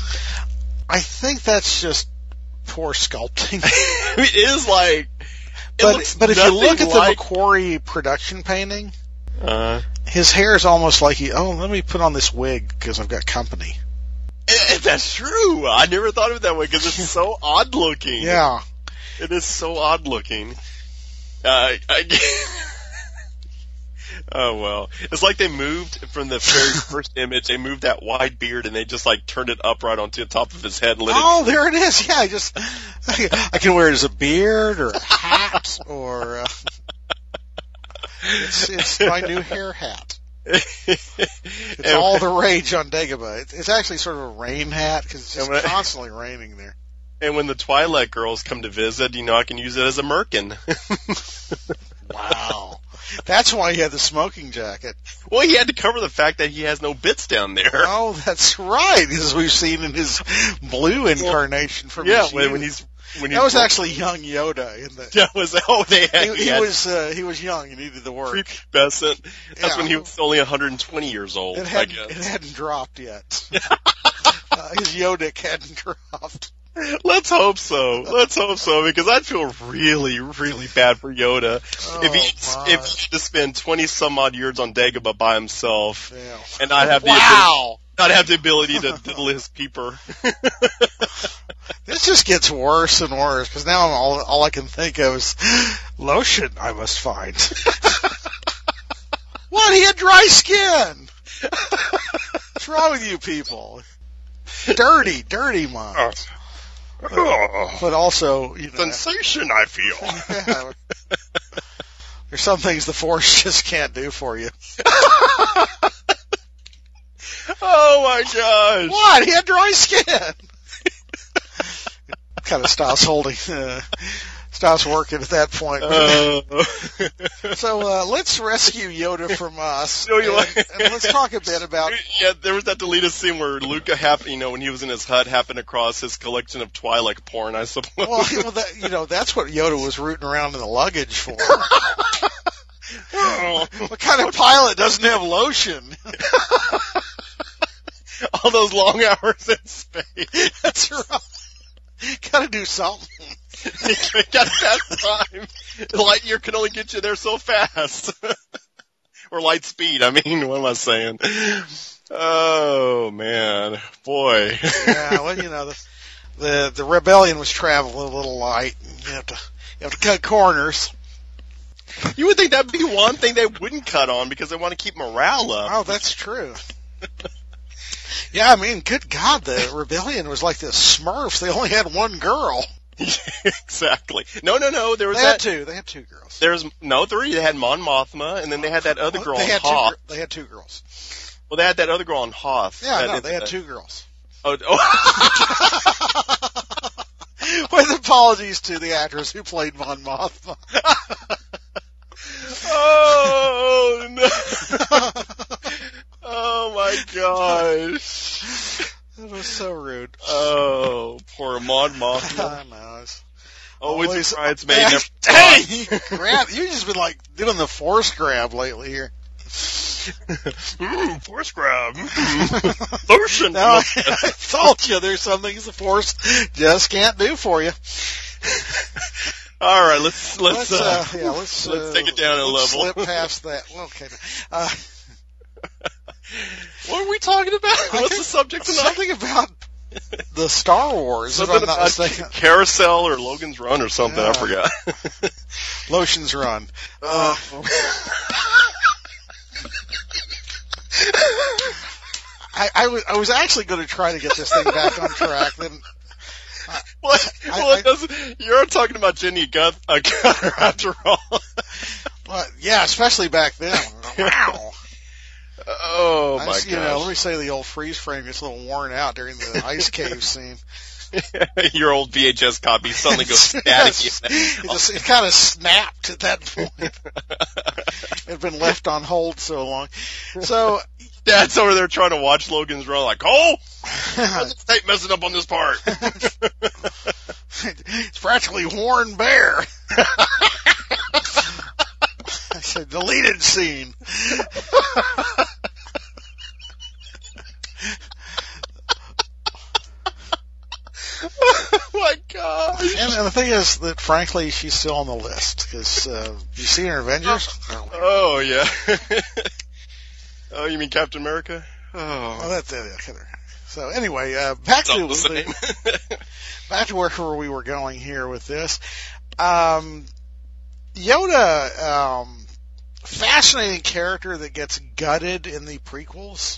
I think that's just poor sculpting. I mean, it is like But but if you look at like... the McQuarrie production painting, uh, his hair is almost like he. Oh, let me put on this wig because I've got company. That's true. I never thought of it that way because it's so odd looking. Yeah, it is so odd looking. Uh, I, oh well, it's like they moved from the very first image. They moved that wide beard and they just like turned it upright onto the top of his head. And let oh, it... there it is. Yeah, I just I can wear it as a beard or a hat or uh, it's it's my new hair hat. It's all the rage on Dagobah. It's, it's actually sort of a rain hat because it's just when, constantly raining there. And when the Twilight girls come to visit, you know, I can use it as a merkin. Wow. That's why he had the smoking jacket. Well, he had to cover the fact that he has no bits down there. Oh, that's right, as we've seen in his blue incarnation from yeah, his when, youth. when he's when he's that was actually young Yoda in the. That was oh they had, he, he, he had was uh, he was young and needed the work. Prepubescent. That's Yeah. when he was only one hundred twenty years old. It I hadn't, guess. it hadn't dropped yet. uh, his Yodic hadn't dropped. Let's hope so. Let's hope so because I'd feel really, really bad for Yoda Oh, if he my. if he had to spend twenty some odd years on Dagobah by himself Yeah. and not have the Wow. ability, not have the ability to diddle his peeper. This just gets worse and worse because now I'm all all I can think of is lotion I must find. What? He had dry skin. What's wrong with you people? Dirty, dirty mom. Oh, But also, you know, sensation I feel. yeah, there's some things the Force just can't do for you. Oh my gosh. What? He had dry skin. Kind of stops holding, uh, stops working at that point. Uh, So uh, let's rescue Yoda from us, No, you and, like- and let's talk a bit about. yeah, there was that deleted scene where Luke happened, you know, when he was in his hut, happened across his collection of Twi'lek porn, I suppose. Well, you know, that, you know, that's what Yoda was rooting around in the luggage for. Oh. What kind of pilot doesn't have lotion? All those long hours in space. That's right. Gotta do something. You gotta pass time. Lightyear can only get you there so fast. Or light speed, I mean, what am I saying? Oh, man. Boy. Yeah, well, you know, the, the, the rebellion was traveling a little light. And you have to, you have to cut corners. You would think that'd be one thing they wouldn't cut on because they want to keep morale up. Oh, that's true. Yeah, I mean, good God, the rebellion was like the Smurfs. They only had one girl. Exactly. No, no, no. There was They had that. two. They had two girls. There's no three. They had Mon Mothma, and then they had that other girl they on had Hoth. two. gir- They had two girls. Well, they had that other girl on Hoth. Yeah, that no, is- they had uh, two girls. Oh, oh. With apologies to the actress who played Mon Mothma. Oh no! Oh my gosh! That was so rude. Oh, poor Mon Mothma. I know. It's Always, always- a bridesmaid. Never Hey, you grab. You just been like doing the force grab lately here. mm, force grab. Mm. Lotion. No, I, I told you there's some things the force just can't do for you. All right, let's let's Let's, uh, uh, yeah, let's, let's uh, take it down a let's level. Slip past that. Well, okay. Uh, What are we talking about? I What's think the subject tonight? something about the Star Wars, if Something I'm not about mistaken. Carousel or Logan's Run or something. Yeah. I forgot. Lotions Run. Uh, I, I, was, I was actually going to try to get this thing back on track. Then What? I- well, it I- doesn't, you're talking about Jenny Guth, uh, Gunner after all. Well, yeah, especially back then. Wow. Oh I my just, you know, let gosh. me say the old freeze frame gets a little worn out during the ice cave scene. Your old V H S copy suddenly goes Yes. static. It, just, it kind of snapped at that point. It had been left on hold so long. So, Dad's over there trying to watch Logan's Run like, oh, this tape messing up on this part. it's practically worn bare. I said, deleted scene. Oh my God. and, and the thing is that, frankly, she's still on the list because uh, you see her in Avengers. Oh yeah. Oh, you mean Captain America? Oh, oh that's it. Yeah, so anyway, uh, back to the, back to where we were going here with this. Um, Yoda, um, fascinating character that gets gutted in the prequels.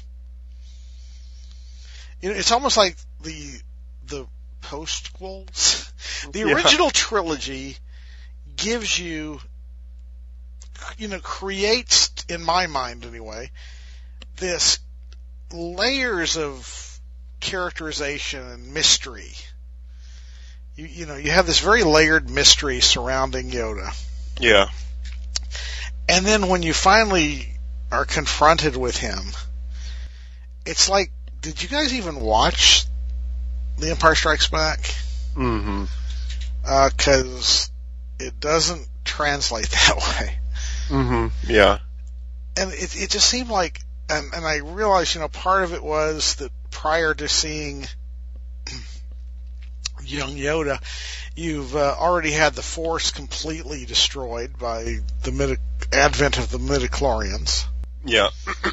You know, it's almost like the the postquels. The original yeah. trilogy gives you, you know, creates, in my mind anyway, this layers of characterization and mystery. You, you know, you have this very layered mystery surrounding Yoda. Yeah. And then when you finally are confronted with him, it's like, did you guys even watch The Empire Strikes Back? Mm-hmm. Uh, 'cause it doesn't translate that way. Mm-hmm. Yeah. And it, it just seemed like, and, and I realized, you know, part of it was that prior to seeing young Yoda, you've uh, already had the Force completely destroyed by the midi- advent of the midichlorians. Yeah.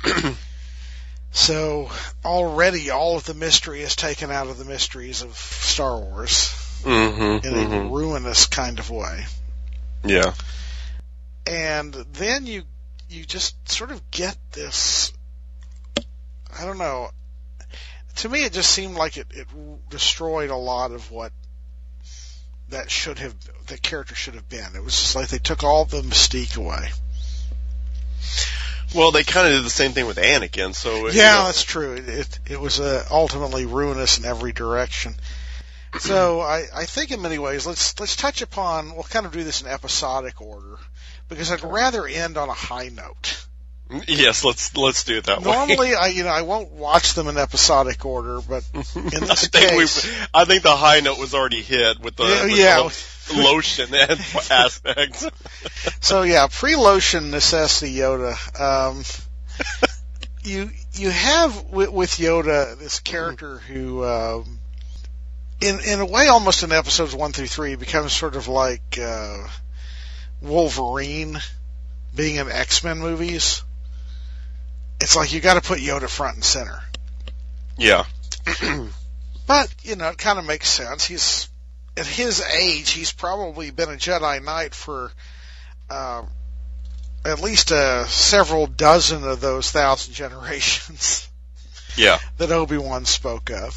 So already all of the mystery is taken out of the mysteries of Star Wars mm-hmm, in mm-hmm. a ruinous kind of way. Yeah. And then you you just sort of get this, I don't know, to me it just seemed like it, it destroyed a lot of what that should have, the character should have been. It was just like they took all the mystique away. Well, they kind of did the same thing with Anakin, so... Yeah, you know. That's true. It, it, it was uh, ultimately ruinous in every direction. So I, I think in many ways, let's let's touch upon, we'll kind of do this in episodic order, because I'd rather end on a high note. Yes, let's let's do it that Normally, way. Normally, I you know I won't watch them in epiodic order, but in this I think case, we, I think the high note was already hit with the, yeah, with yeah. the lotion aspect. So yeah, pre-lotion necessity Yoda. Um, you you have with, with Yoda this character who, um, in in a way, almost in episodes one through three, becomes sort of like uh, Wolverine being in X-Men movies. It's like you got to put Yoda front and center. Yeah. But, you know, it kind of makes sense. He's, at his age, he's probably been a Jedi Knight for uh, at least uh, several dozen of those thousand generations. Yeah. That Obi-Wan spoke of.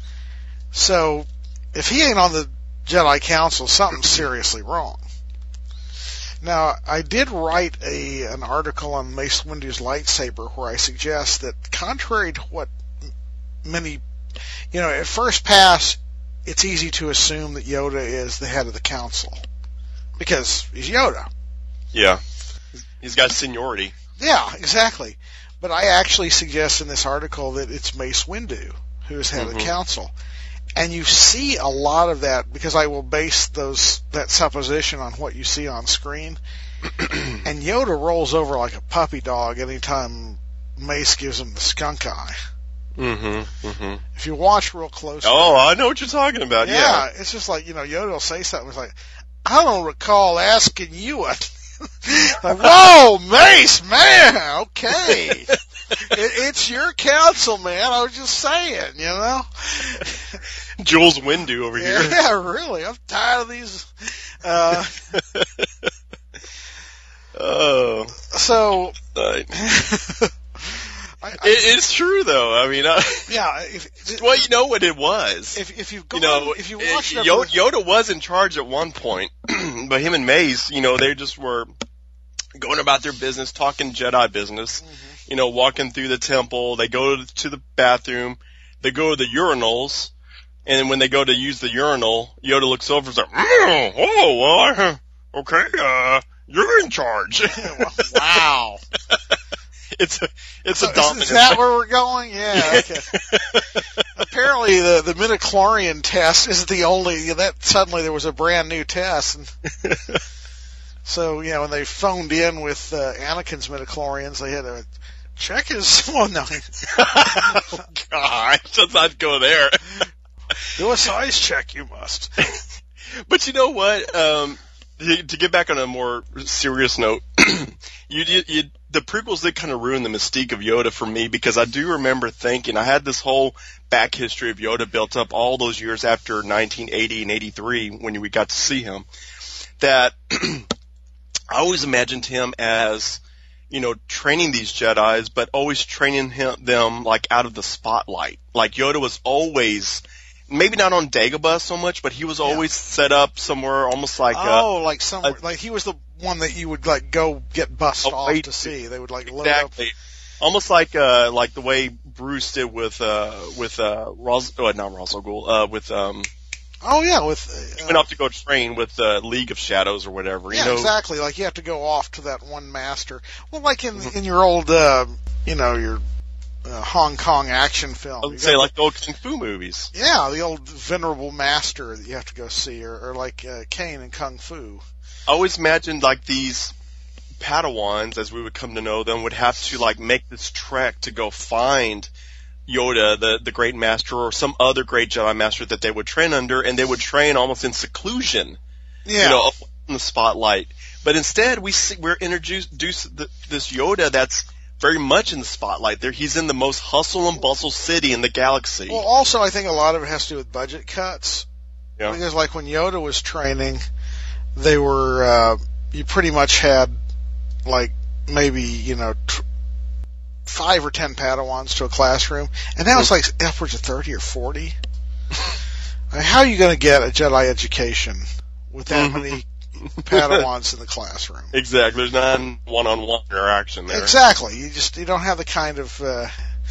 So, if he ain't on the Jedi Council, something's seriously wrong. Now, I did write a an article on Mace Windu's lightsaber where I suggest that, contrary to what many, you know, at first pass, it's easy to assume that Yoda is the head of the council because he's Yoda. Yeah, he's got seniority. Yeah, exactly. But I actually suggest in this article that it's Mace Windu who is head mm-hmm. of the council. And you see a lot of that because I will base those that supposition on what you see on screen. And Yoda rolls over like a puppy dog anytime Mace gives him the skunk eye. Mm-hmm. Mm-hmm. If you watch real closely. Oh, I know what you're talking about. Yeah, yeah. It's just like, you know, Yoda will say something. It's like, I don't recall asking you a. Like, whoa, Mace, man, okay. it, it's your council, man. I was just saying, you know. Jules Windu over yeah, here. Yeah, really. I'm tired of these. Uh, oh. So. I, I, it, it's true, though. I mean, I, yeah. If, well, you know what it was. If, if you've gone, you know, if you watched it, Yoda, Yoda was in charge at one point, but him and Mace, you know, they just were going about their business, talking Jedi business. Mm-hmm. You know, walking through the temple. They go to the bathroom. They go to the urinals. And when they go to use the urinal, Yoda looks over and says, mm, oh, well, okay, uh, you're in charge. Wow. It's a, it's so a dominant. Is that where we're going? Yeah. Okay. Apparently the, the midichlorian test is the only, that suddenly there was a brand new test. And so, you know, when they phoned in with uh, Anakin's midichlorians, they had to check his, well, no. Oh, God, let's not go there. Do a size check, you must. But you know what? Um, to, to get back on a more serious note, you, you, you, the prequels did kind of ruin the mystique of Yoda for me, because I do remember thinking, I had this whole back history of Yoda built up all those years after nineteen eighty and eighty-three when we got to see him, that I always imagined him as, you know, training these Jedis, but always training him, them like out of the spotlight. Like Yoda was always, maybe not on Dagobah so much, but he was always yeah. set up somewhere, almost like oh, a, like somewhere, a, like he was the one that you would like go get bussed off wait, to see. They would like load exactly. up. Almost like uh like the way Bruce did with uh with uh Ros oh, not Ra's al Ghul, uh with um oh yeah with uh, went off to go train with uh, League of Shadows or whatever. Yeah, you know? exactly. Like you have to go off to that one master. Well, like in in your old uh you know your uh, Hong Kong action film. I would say like the old Kung Fu movies. Yeah, the old venerable master that you have to go see, or, or like uh, Kane in Kung Fu. I always imagined like these Padawans, as we would come to know them, would have to like make this trek to go find Yoda, the the great master, or some other great Jedi master that they would train under, and they would train almost in seclusion, yeah. you know, in the spotlight. But instead, we see, we're introduced to this Yoda that's very much in the spotlight. There, he's in the most hustle and bustle city in the galaxy. Well, also, I think a lot of it has to do with budget cuts. Yeah. Because, like, when Yoda was training, they were, uh, you pretty much had, like, maybe, you know, tr- five or ten Padawans to a classroom. And now it's like upwards of thirty or forty. I mean, how are you going to get a Jedi education with that many Padawans in the classroom? Exactly. There's not one-on-one interaction there. Exactly. You just, you don't have the kind of, uh,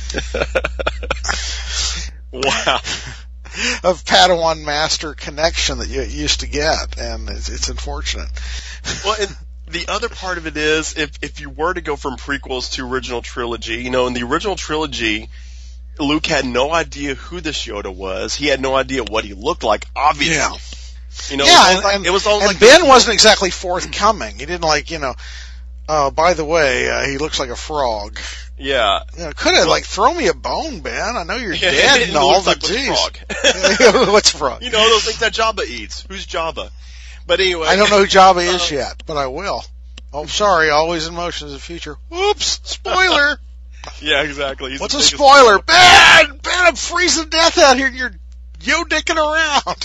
wow. of Padawan master connection that you used to get, and it's, it's unfortunate. Well, and the other part of it is, if if you were to go from prequels to original trilogy, you know, in the original trilogy, Luke had no idea who this Yoda was. He had no idea what he looked like, obviously. Yeah. You know, yeah, it was, and, like, it was almost and like Ben wasn't exactly forthcoming. He didn't like, you know, oh, by the way, uh, he looks like a frog. Yeah. You know, could have, like, throw me a bone, Ben. I know you're yeah, dead and all, but like, geez. What's frog? What's frog? You know, those things that Jabba eats. Who's Jabba? But anyway. I don't know who Jabba is uh, yet, but I will. Oh, sorry, always in motion is the future. Whoops, spoiler. Yeah, exactly. He's What's a spoiler? Ben! Ben, I'm freezing to death out here and you're yo-dicking around.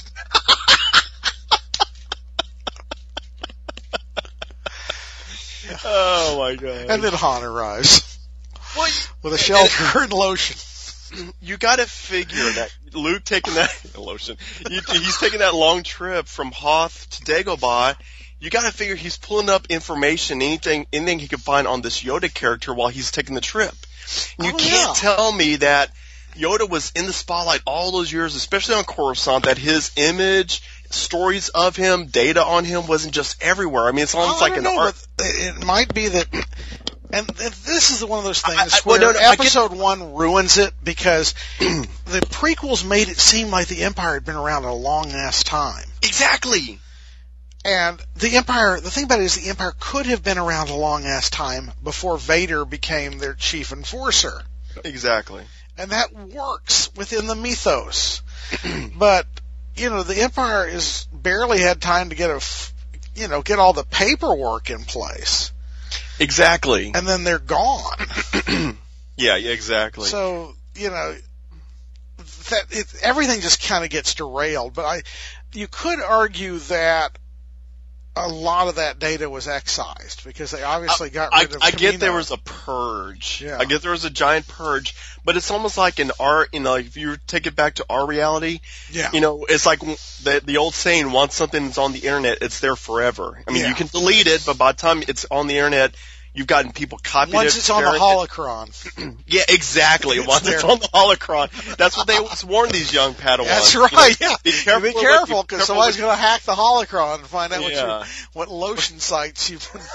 Oh my god. And then Han arrives. Well, with a shelter and, and lotion. You gotta figure that Luke taking that lotion, you, he's taking that long trip from Hoth to Dagobah. You gotta figure he's pulling up information, anything, anything he can find on this Yoda character while he's taking the trip. And you oh, can't yeah. tell me that Yoda was in the spotlight all those years, especially on Coruscant, that his image, stories of him, data on him wasn't just everywhere. I mean, it's almost oh, like an know, art. But it might be that, and this is one of those things I, I, where well, no, no, episode get, one ruins it because the prequels made it seem like the Empire had been around a long ass time. Exactly. And the Empire, the thing about it is the Empire could have been around a long ass time before Vader became their chief enforcer. Exactly. And that works within the mythos. But, you know, the Empire is barely had time to get a, you know, get all the paperwork in place. Exactly. And then they're gone. yeah, yeah, exactly. So, you know, that it, everything just kind of gets derailed. But I, you could argue that a lot of that data was excised because they obviously got rid I, of I Kamino. get there was a purge. Yeah. I get there was a giant purge, but it's almost like in our, you know, if you take it back to our reality, yeah. you know, it's like the the old saying, once something's on the internet, it's there forever. I mean, yeah. you can delete it, but by the time it's on the internet, you've gotten people copying Once it. it's on the holocron. yeah, exactly. It's Once there. it's on the holocron. That's what they always warn these young Padawans. That's right, you know, yeah. Be careful, be careful because careful somebody's with- going to hack the holocron and find out what Yeah. you, what lotion sites you've been...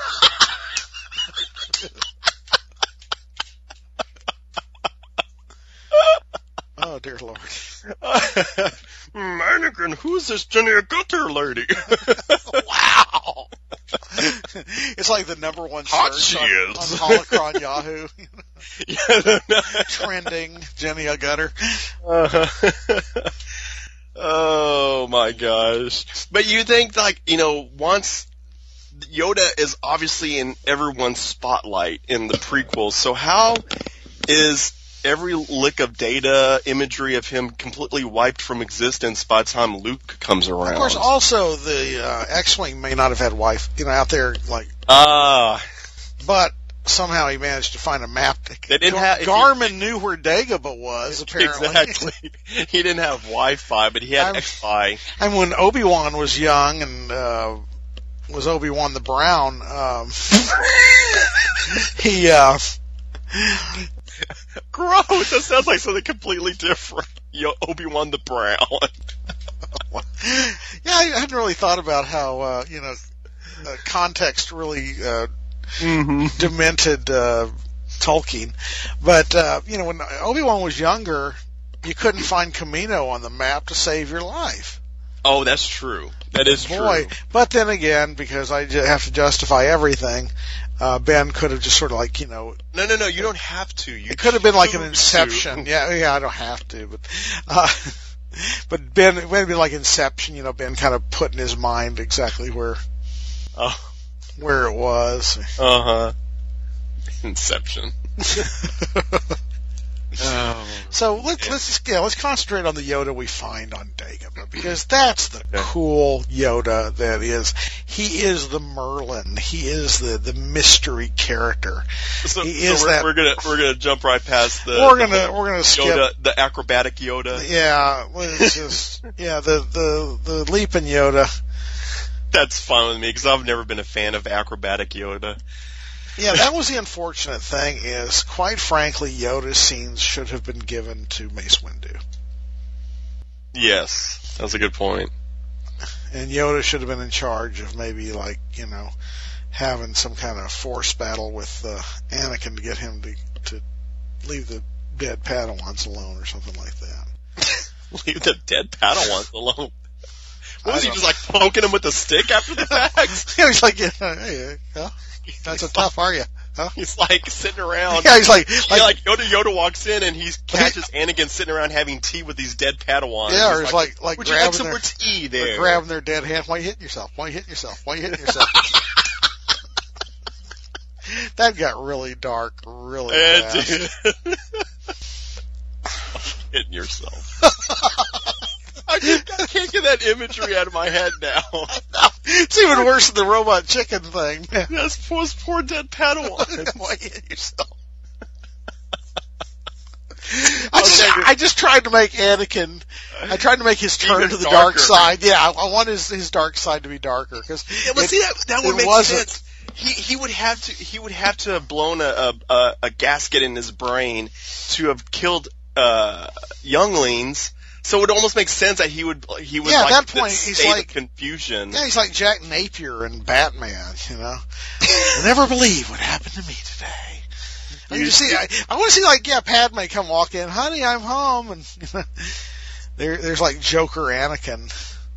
Oh, dear Lord. Anakin, who's this Jenny Gutter lady? Wow! It's like the number one Hot search on, she is. on Holocron Yahoo. yeah, no, no. Trending Jenny Gutter. Uh, Oh my gosh. But you think, like, you know, once Yoda is obviously in everyone's spotlight in the prequels, so how is every lick of data, imagery of him completely wiped from existence by the time Luke comes around? Of course, also the uh, X-Wing may not have had wife, you know, out there, like... Ah. But somehow he managed to find a map. They didn't have, Garmin he, knew where Dagobah was, apparently. Exactly. He didn't have Wi-Fi, but he had I'm, X-Fi. And when Obi-Wan was young and uh, was Obi-Wan the Brown, um, he... Uh, Gross! That sounds like something completely different. Yo, Obi-Wan the Brown. Yeah, I hadn't really thought about how, uh, you know, uh, context really... Uh, Mm-hmm. demented uh, Tolkien. But, uh, you know, when Obi-Wan was younger, you couldn't find Camino on the map to save your life. Oh, that's true. That is Boy. true. But then again, because I have to justify everything, uh, Ben could have just sort of like, you know... No, no, no, you don't have to. You it could have been like an choose Inception. to. Yeah, yeah, I don't have to. But, uh, but Ben, it would have been like Inception, you know, Ben kind of put in his mind exactly where... Oh. where it was. Uh-huh. Inception. Oh. So let's let's just, yeah, let's concentrate on the Yoda we find on Dagobah, because that's the okay. cool Yoda that is. He is the Merlin. He is the, the mystery character. So, he so is we're, that. we're gonna we're gonna jump right past the. We're gonna the we're gonna skip Yoda, the acrobatic Yoda. Yeah, it's just yeah the the the leaping Yoda. That's fine with me, because I've never been a fan of acrobatic Yoda. Yeah, that was the unfortunate thing is, quite frankly, Yoda's scenes should have been given to Mace Windu. Yes, that's a good point. And Yoda should have been in charge of maybe, like, you know, having some kind of force battle with uh, Anakin to get him to, to leave the dead Padawans alone or something like that. Leave the dead Padawans alone? What was he, just like poking him with a stick after the fact? Yeah, he's like, yeah, hey, huh? That's so tough, are you? Huh? He's like sitting around. Yeah, he's like, like, yeah, like Yoda Yoda walks in and he catches Anakin sitting around having tea with these dead Padawans. Yeah, or he's like, like, like would grabbing you like some their, more tea there? Grabbing their dead hand. Why are you hitting yourself? Why are you hitting yourself? Why are you hitting yourself? That got really dark, really it fast. Did. Hitting yourself. I, just, I can't get that imagery out of my head now. It's even worse than the robot chicken thing. That's those poor dead Padawans. Why hit yourself? I just, okay. I just tried to make Anakin. I tried to make his turn Even to the darker. dark side. Yeah, I, I want his his dark side to be darker because. Yeah, but it, see that that would make wasn't. sense. He he would have to he would have to have blown a a, a gasket in his brain to have killed uh, younglings. So it would almost make sense that he would he would yeah, like at that point, state he's like, of confusion. Yeah, he's like Jack Napier in Batman. You know, you'll never believe what happened to me today. I mean, you see, I, I want to see like yeah, Padme come walk in, honey, I'm home, and you know, there there's like Joker Anakin.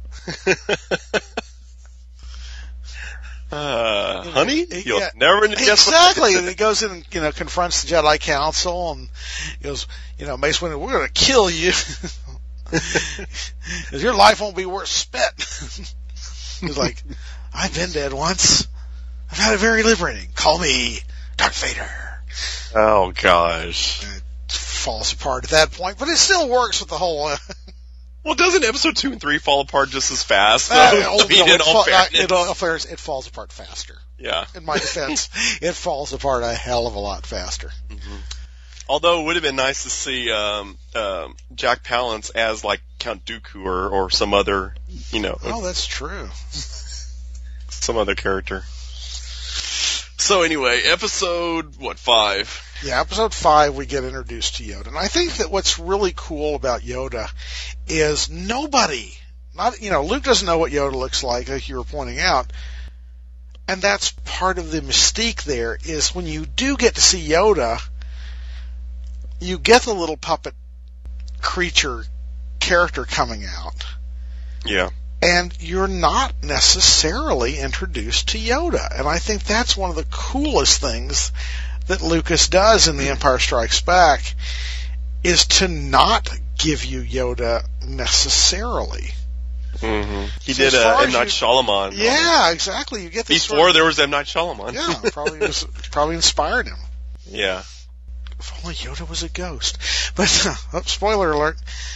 Uh, honey, you'll yeah, never guess exactly. And he goes in and you know confronts the Jedi Council and he goes, you know, Mace Windu, we're going to kill you. Because your life won't be worth spit. He's like, I've been dead once. I've had it very liberating. Call me Darth Vader. Oh gosh. And it falls apart at that point, but it still works with the whole. Uh, well, doesn't episode two and three fall apart just as fast? Though? Uh, I oh, mean, no, in it, all fa- fairness. in all fairness, it falls apart faster. Yeah. In my defense, it falls apart a hell of a lot faster. Mm-hmm. Although it would have been nice to see um, um, Jack Palance as like Count Dooku or, or some other, you know. Oh, that's true. Some other character. So anyway, episode what five? Yeah, episode five we get introduced to Yoda, and I think that what's really cool about Yoda is nobody, not you know, Luke doesn't know what Yoda looks like, like you were pointing out, and that's part of the mystique. There is when you do get to see Yoda. You get the little puppet creature character coming out. Yeah. And you're not necessarily introduced to Yoda. And I think that's one of the coolest things that Lucas does in The Empire Strikes Back is to not give you Yoda necessarily. Mm-hmm. He So did as far uh, as M. Night you- Shyamalan. Yeah, exactly. You get this Before sort of, there was M. Night Shyamalan. yeah, probably was, probably inspired him. Yeah. If only Yoda was a ghost. But uh, oh, spoiler alert.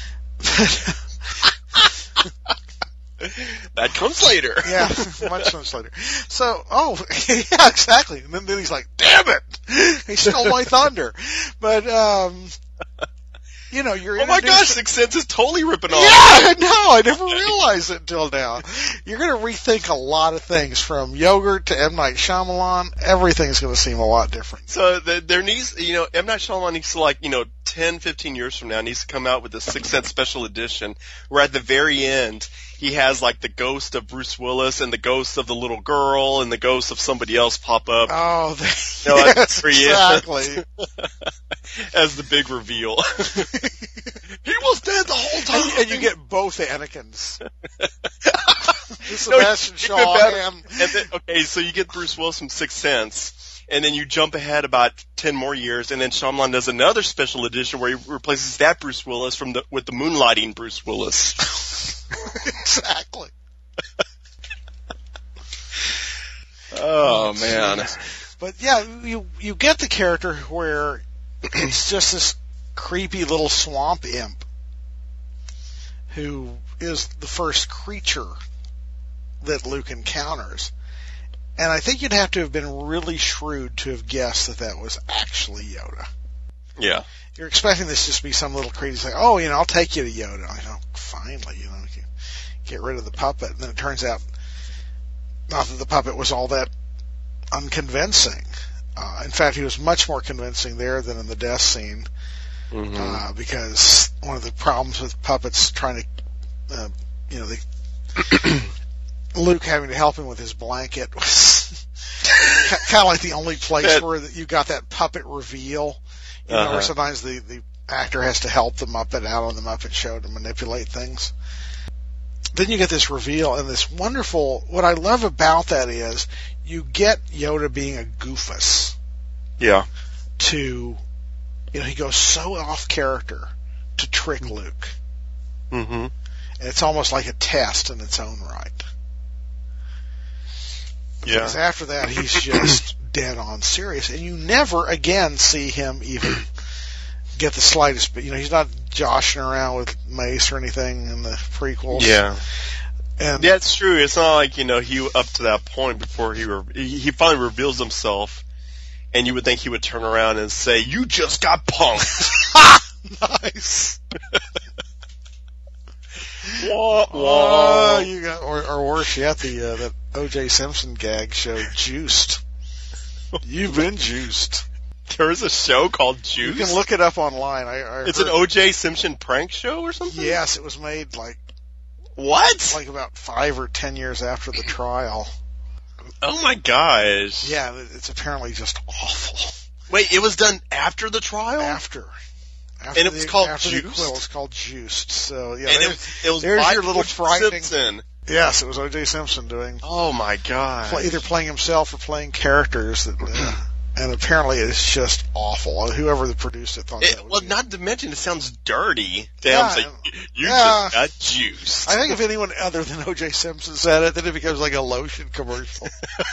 That comes later. Yeah, much much later. So, oh, yeah, exactly. And then, then he's like, "Damn it, he stole my thunder." But um, you know, you're Oh my introduced- gosh, Sixth Sense is totally ripping off. Yeah, no, I never realized it until now. You're going to rethink a lot of things from Yogurt to M. Night Shyamalan. Everything's going to seem a lot different. So the, there needs, you know, M. Night Shyamalan needs to, like, you know, ten, fifteen years from now needs to come out with a Sixth Sense special edition where at the very end he has, like, the ghost of Bruce Willis and the ghost of the little girl and the ghost of somebody else pop up Oh, the, You know, like, yes, for you. exactly. as the big reveal. He was dead the whole time. And, and you get both Anakins. The No, Sebastian you Shaw get better. and And then, okay, so you get Bruce Willis from Sixth Sense, and then you jump ahead about ten more years, and then Shyamalan does another special edition where he replaces that Bruce Willis from the with the moonlighting Bruce Willis. exactly. Oh man. But yeah, you you get the character where it's just this creepy little swamp imp who is the first creature that Luke encounters. And I think you'd have to have been really shrewd to have guessed that that was actually Yoda. Yeah. You're expecting this just to be some little creature like, oh, you know, I'll take you to Yoda. I know, finally, you know, you get rid of the puppet. And then it turns out, not that the puppet was all that unconvincing. Uh, in fact, he was much more convincing there than in the death scene. Mm-hmm. Uh, because one of the problems with puppets trying to, uh, you know, they, Luke having to help him with his blanket was kind of like the only place That- where you got that puppet reveal. You know, Uh-huh. where sometimes the, the actor has to help the Muppet out on the Muppet Show to manipulate things. Then you get this reveal and this wonderful, what I love about that is you get Yoda being a goofus Yeah. to, you know, he goes so off character to trick Luke. Mm-hmm. And it's almost like a test in its own right. Yeah. Because after that, he's just dead on serious, and you never again see him even get the slightest bit. You know, he's not joshing around with Mace or anything in the prequels. Yeah. And Yeah, it's true. It's not like, you know, he up to that point before he re- he he finally reveals himself, and you would think he would turn around and say, "You just got punked." nice. Wah, Oh, wah. you got, or, or worse yet, the uh, that O J Simpson gag show, Juiced. You've been juiced. There is a show called Juice. You can look it up online. I, I It's heard, an O J Simpson prank show or something? Yes, it was made like What? like about five or ten years after the trial. Oh my gosh. Yeah, it's apparently just awful. Wait, it was done after the trial? After. after And it was called after the Juiced? acquittal, it's called Juiced. So, yeah, and it there's, was, it was there's by your little George frightening- Simpson. yes, it was O J Simpson doing, Oh my god. play, either playing himself or playing characters that, uh, and apparently it's just awful. Whoever produced it thought It, that was well, good. not to mention it sounds dirty. To Yeah, him say, you yeah. just got juiced. I think if anyone other than O J Simpson said it, then it becomes like a lotion commercial.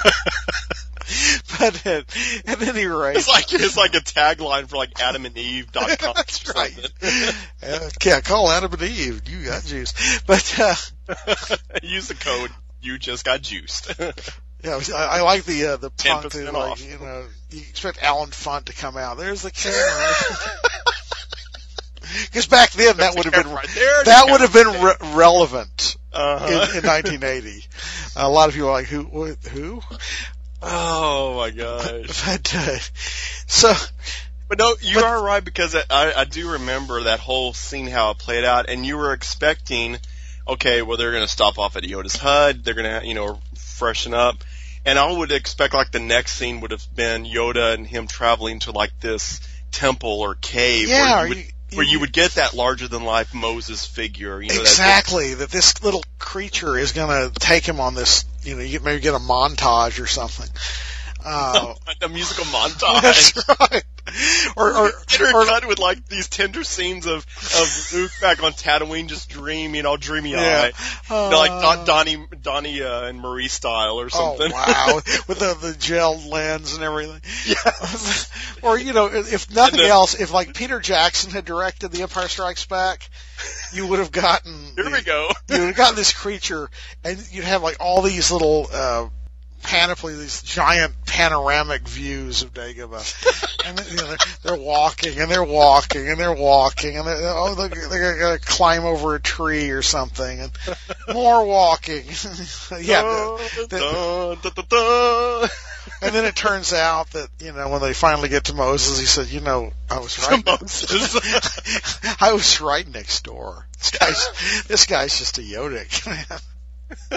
But uh, at any rate, It's like it's like a tagline for like Adam and Eve dot com. that's right. Uh, yeah, call Adam and Eve. You got juice. But uh, Use the code. You just got juiced. yeah, I, I like the uh, the ten punk. percent To, like, off. you know, you expect Alan Funt to come out. There's the camera. Because back then that would have been Right there, that the would have been re- relevant Uh-huh. in, in nineteen eighty. A lot of people are like, who? What, who? Oh my gosh. But uh, so. But no, you But- are right because I, I do remember that whole scene how it played out, and you were expecting, okay, well they're going to stop off at Yoda's hut, they're going to you know freshen up, and I would expect like the next scene would have been Yoda and him traveling to like this temple or cave Yeah, where, are you would, you- where you would get that larger than life Moses figure. You know, Exactly, that this little creature is going to take him on this, you know, you get, maybe get a montage or something. Uh, That, a musical montage. that's right. or or, or cut with like these tender scenes of of Luke back on Tatooine, just dreaming, all dreamy yeah. eyed, uh, you know, like Don, Donnie Donnie uh, and Marie style or something. Oh wow, with the the gelled lens and everything. Yeah. Or you know, if nothing the, else, if like Peter Jackson had directed The Empire Strikes Back, you would have gotten. Here we go. You would have gotten this creature, and you'd have like all these little. Uh, panoply, these giant panoramic views of Dagobah. And you know, they're, they're walking, and they're walking, and they're walking, and they're, oh, they're, they're going to climb over a tree or something, and more walking. yeah. The, the, da, da, da, da. And then it turns out that, you know, when they finally get to Moses, he said, you know, I was right. Moses. I was right next door. This guy's, this guy's just a Yodik, man.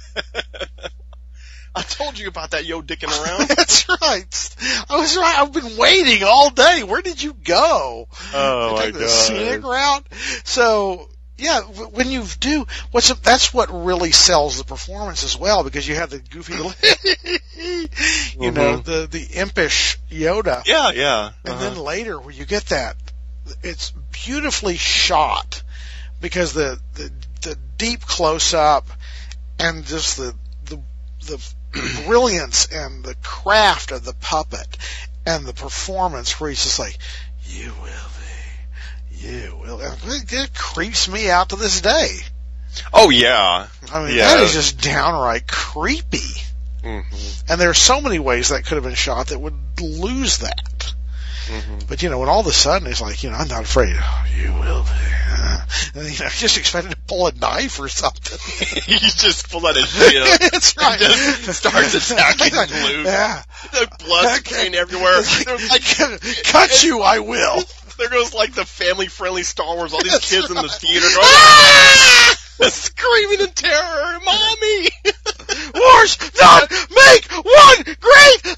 I told you about that yo dicking around. That's right. I was right. I've been waiting all day. Where did you go? Oh you my take the god. Scenic route. So yeah, when you do, what's that's what really sells the performance as well, because you have the goofy little, you mm-hmm. know, the the impish Yoda. Yeah, yeah. And uh-huh. then later, where you get that, it's beautifully shot, because the the the deep close up and just the the the brilliance and the craft of the puppet and the performance, where he's just like, you will be, you will. And it, it creeps me out to this day. Oh yeah. I mean, yeah. that is just downright creepy. Mm-hmm. And there are so many ways that could have been shot that would lose that. Mm-hmm. But, you know, when all of a sudden it's like, you know, I'm not afraid. Oh, you will be. Uh, and, you know, just expected to pull a knife or something. He just pulled out a shield. That's right. Just starts attacking Luke. Yeah. The blood spraying everywhere. Like, like, cut you, I will. There goes like the family-friendly Star Wars. All these kids in the theater going, screaming in terror, "Mommy! Wars don't make one great!"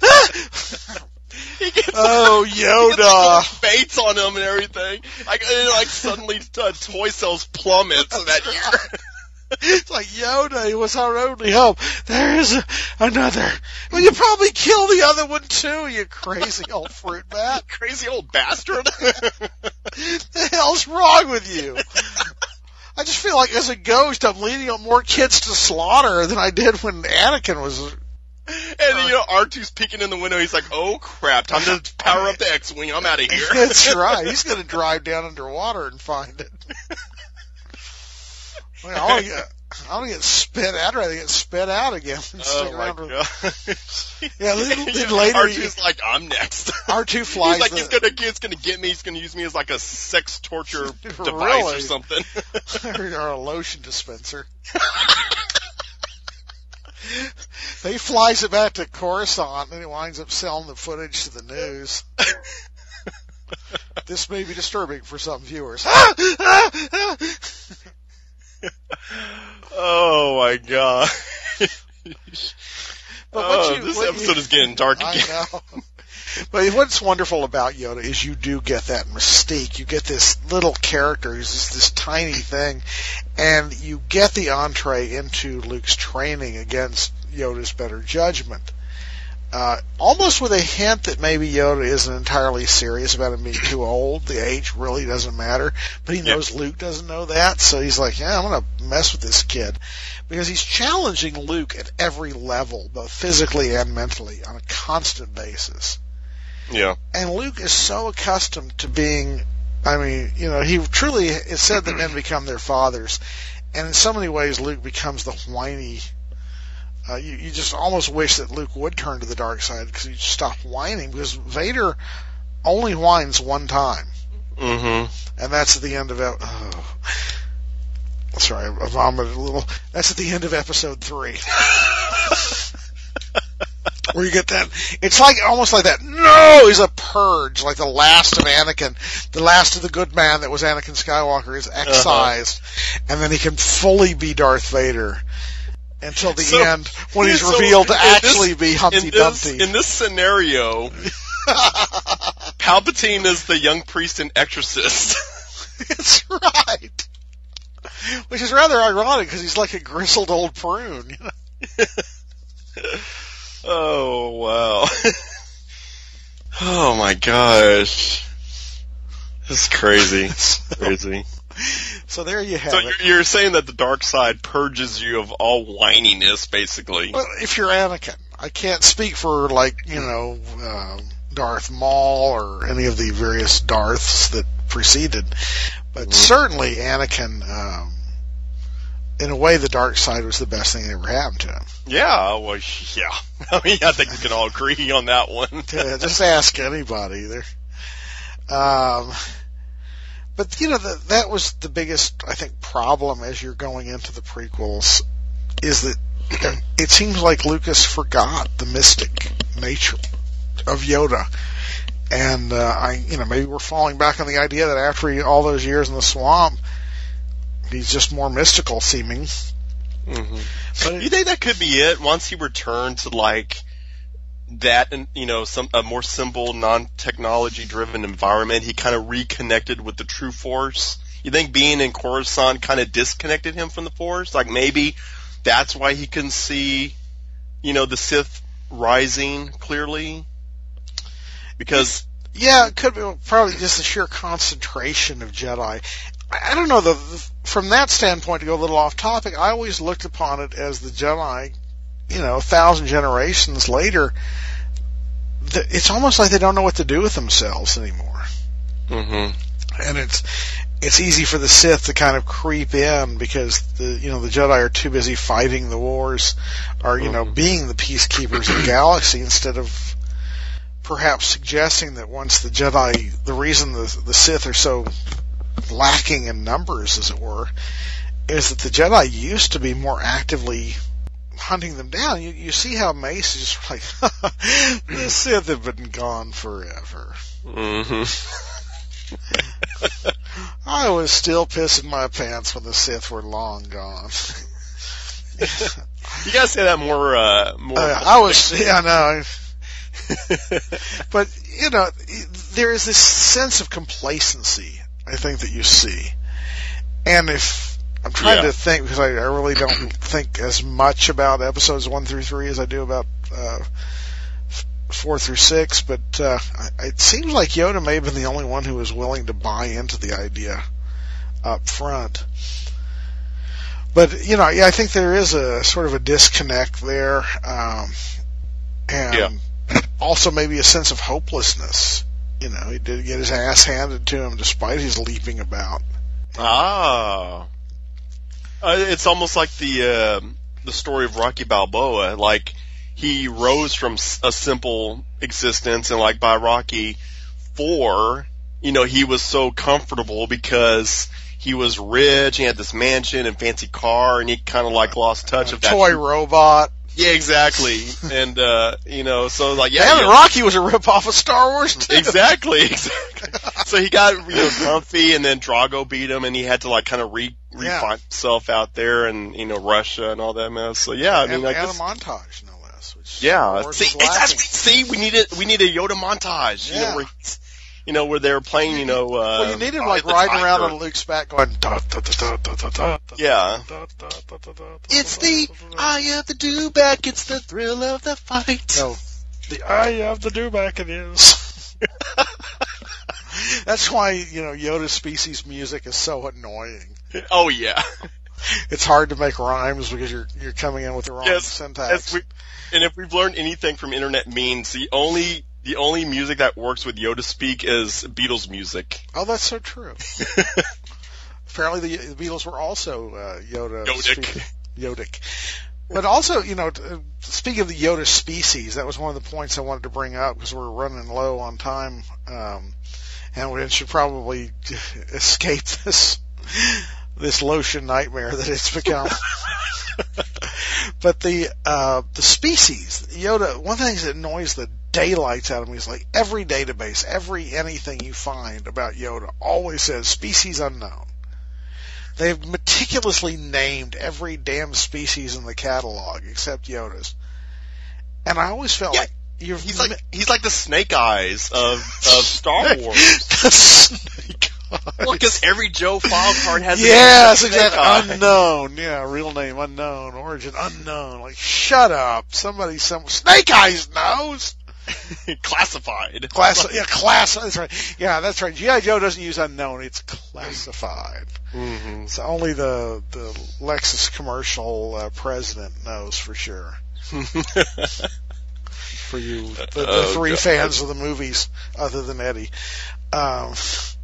He gets, oh, Yoda! He gets fates on him and everything. Like, and like suddenly, uh, toy sales plummet so that year. It's like, Yoda, he was our only hope. There is a, another. Well, you probably kill the other one too, you crazy old fruit bat. Crazy old bastard. The hell's wrong with you? I just feel like as a ghost, I'm leading up more kids to slaughter than I did when Anakin was. And, you know, R two's peeking in the window. He's like, oh, crap. Time to power up the X-Wing. I'm out of here. That's right. He's going to drive down underwater and find it. Well, I want to get, I want to get spit out, or I get spit out again. And oh, stick my around God. With, yeah, then, then later... R two's he, like, I'm next. R two flies... He's like, the, he's going to he's gonna get me. He's going to use me as, like, a sex torture device really? or something. Or a lotion dispenser. They flies it back to Coruscant, and he winds up selling the footage to the news. This may be disturbing for some viewers. Oh my God! But oh, you, this what episode you, is getting dark again. I know. But what's wonderful about Yoda is you do get that mystique. You get this little character who's just this tiny thing, and you get the entree into Luke's training against Yoda's better judgment. Uh, almost with a hint that maybe Yoda isn't entirely serious about him being too old. The age really doesn't matter. But he knows Luke doesn't know that, so he's like, yeah, I'm going to mess with this kid. Because he's challenging Luke at every level, both physically and mentally, on a constant basis. Yeah. And Luke is so accustomed to being, I mean, you know, he truly, it's said that men become their fathers. And in so many ways, Luke becomes the whiny, uh, you, you just almost wish that Luke would turn to the dark side because he'd stop whining, because Vader only whines one time. Mm-hmm. And that's at the end of, oh, sorry, I vomited a little. That's at the end of episode three. Where you get that, it's like, almost like that, no, he's a purge, like the last of Anakin, the last of the good man that was Anakin Skywalker is excised, uh-huh. And then he can fully be Darth Vader until the so, end, when he's so revealed to actually this, be Humpty in this, Dumpty. In this scenario, Palpatine is the young priest in Exorcist. That's right. Which is rather ironic, because he's like a grizzled old prune, you know? Oh, wow. Oh my gosh. This is crazy. so, crazy. So there you have so it. So you're, you're saying that the dark side purges you of all whininess, basically. Well, if you're Anakin, I can't speak for, like, you know, uh, Darth Maul or any of the various Darths that preceded, but mm-hmm. certainly Anakin, um, in a way, the dark side was the best thing that ever happened to him. Yeah, well, yeah. I mean, I think we can all agree on that one. Yeah, just ask anybody there. Um, but you know, the, that was the biggest, I think, problem as you're going into the prequels, is that it seems like Lucas forgot the mystic nature of Yoda. And, uh, I, you know, maybe we're falling back on the idea that after he, all those years in the swamp, he's just more mystical seeming. Mm-hmm. But you think that could be it? Once he returned to like that, and you know, some a more simple, non-technology driven environment, he kind of reconnected with the true Force. You think being in Coruscant kind of disconnected him from the Force? Like maybe that's why he can see, you know, the Sith rising clearly. Because yeah, it could be probably just the sheer concentration of Jedi. I don't know, the, from that standpoint, to go a little off topic, I always looked upon it as the Jedi, you know, a thousand generations later, the, it's almost like they don't know what to do with themselves anymore. Mm-hmm. And it's, it's easy for the Sith to kind of creep in because the, you know, the Jedi are too busy fighting the wars, or, you mm-hmm. know, being the peacekeepers of the galaxy, instead of perhaps suggesting that once the Jedi, the reason the, the Sith are so lacking in numbers, as it were, is that the Jedi used to be more actively hunting them down. You, you see how Mace is just like, the Sith have been gone forever. Mm-hmm. I was still pissing my pants when the Sith were long gone. You gotta say that more, uh, more. Uh, I was, yeah, I know. But, you know, there is this sense of complacency, I think, that you see. And if I'm trying yeah. to think, because I, I really don't think as much about episodes one through three as I do about uh, four through six, but uh, it seems like Yoda may have been the only one who was willing to buy into the idea up front. But, you know, yeah, I think there is a sort of a disconnect there, um, and yeah. also maybe a sense of hopelessness. You know, he did get his ass handed to him despite his leaping about. Ah. Uh, it's almost like the uh, the story of Rocky Balboa. Like, he rose from a simple existence, and like by Rocky four, you know, he was so comfortable because he was rich, he had this mansion and fancy car, and he kind of like lost touch uh, of that. Toy robot. Yeah, exactly. And, uh, you know, so like, yeah. And you know, Rocky was a ripoff of Star Wars too. Exactly, exactly. So he got, you know, comfy, and then Drago beat him, and he had to like kind of re, refine yeah. himself out there, and, you know, Russia and all that mess. So yeah, I mean, and, like. And this, a montage, no less. Which yeah. See, exactly. See, we need a, we need a Yoda montage. Yeah. You know, where, you know, where they're playing, you know, uh. Well, you need him like riding around on Luke's back going, da, da, da, da, da, da, da, yeah. Da, da, da, da, da, it's the eye of the dewback, it's the thrill of the fight. No, the eye of the dewback it is. That's why, you know, Yoda's species music is so annoying. Oh, yeah. It's hard to make rhymes because you're you're coming in with the wrong yes, syntax. We, and if we've learned anything from internet memes, the only the only music that works with Yoda speak is Beatles music. Oh, that's so true. Apparently the, the Beatles were also uh, Yoda Yodic. Yodic. But also, you know, speaking of the Yoda species, that was one of the points I wanted to bring up because we're running low on time, um, and we should probably escape this this lotion nightmare that it's become. But the uh, the species, Yoda, one of the things that annoys the daylights out of me is like every database, every anything you find about Yoda always says species unknown. They've meticulously named every damn species in the catalog except Yoda's. And I always felt yeah, like you're he's like he's like the Snake Eyes of of Star Wars. The Snake Eyes. Well, because every Joe file card has yes, exactly. Unknown, yeah, real name unknown, origin unknown. Like, shut up! Somebody, some Snake Eyes knows. Classified. Class, yeah, class. That's right. Yeah, that's right. G I. Joe doesn't use unknown; it's classified. Mm-hmm. So only the the Lexus commercial uh, president knows for sure. For you, the, the Oh, three God. fans of the movies, other than Eddie. Um,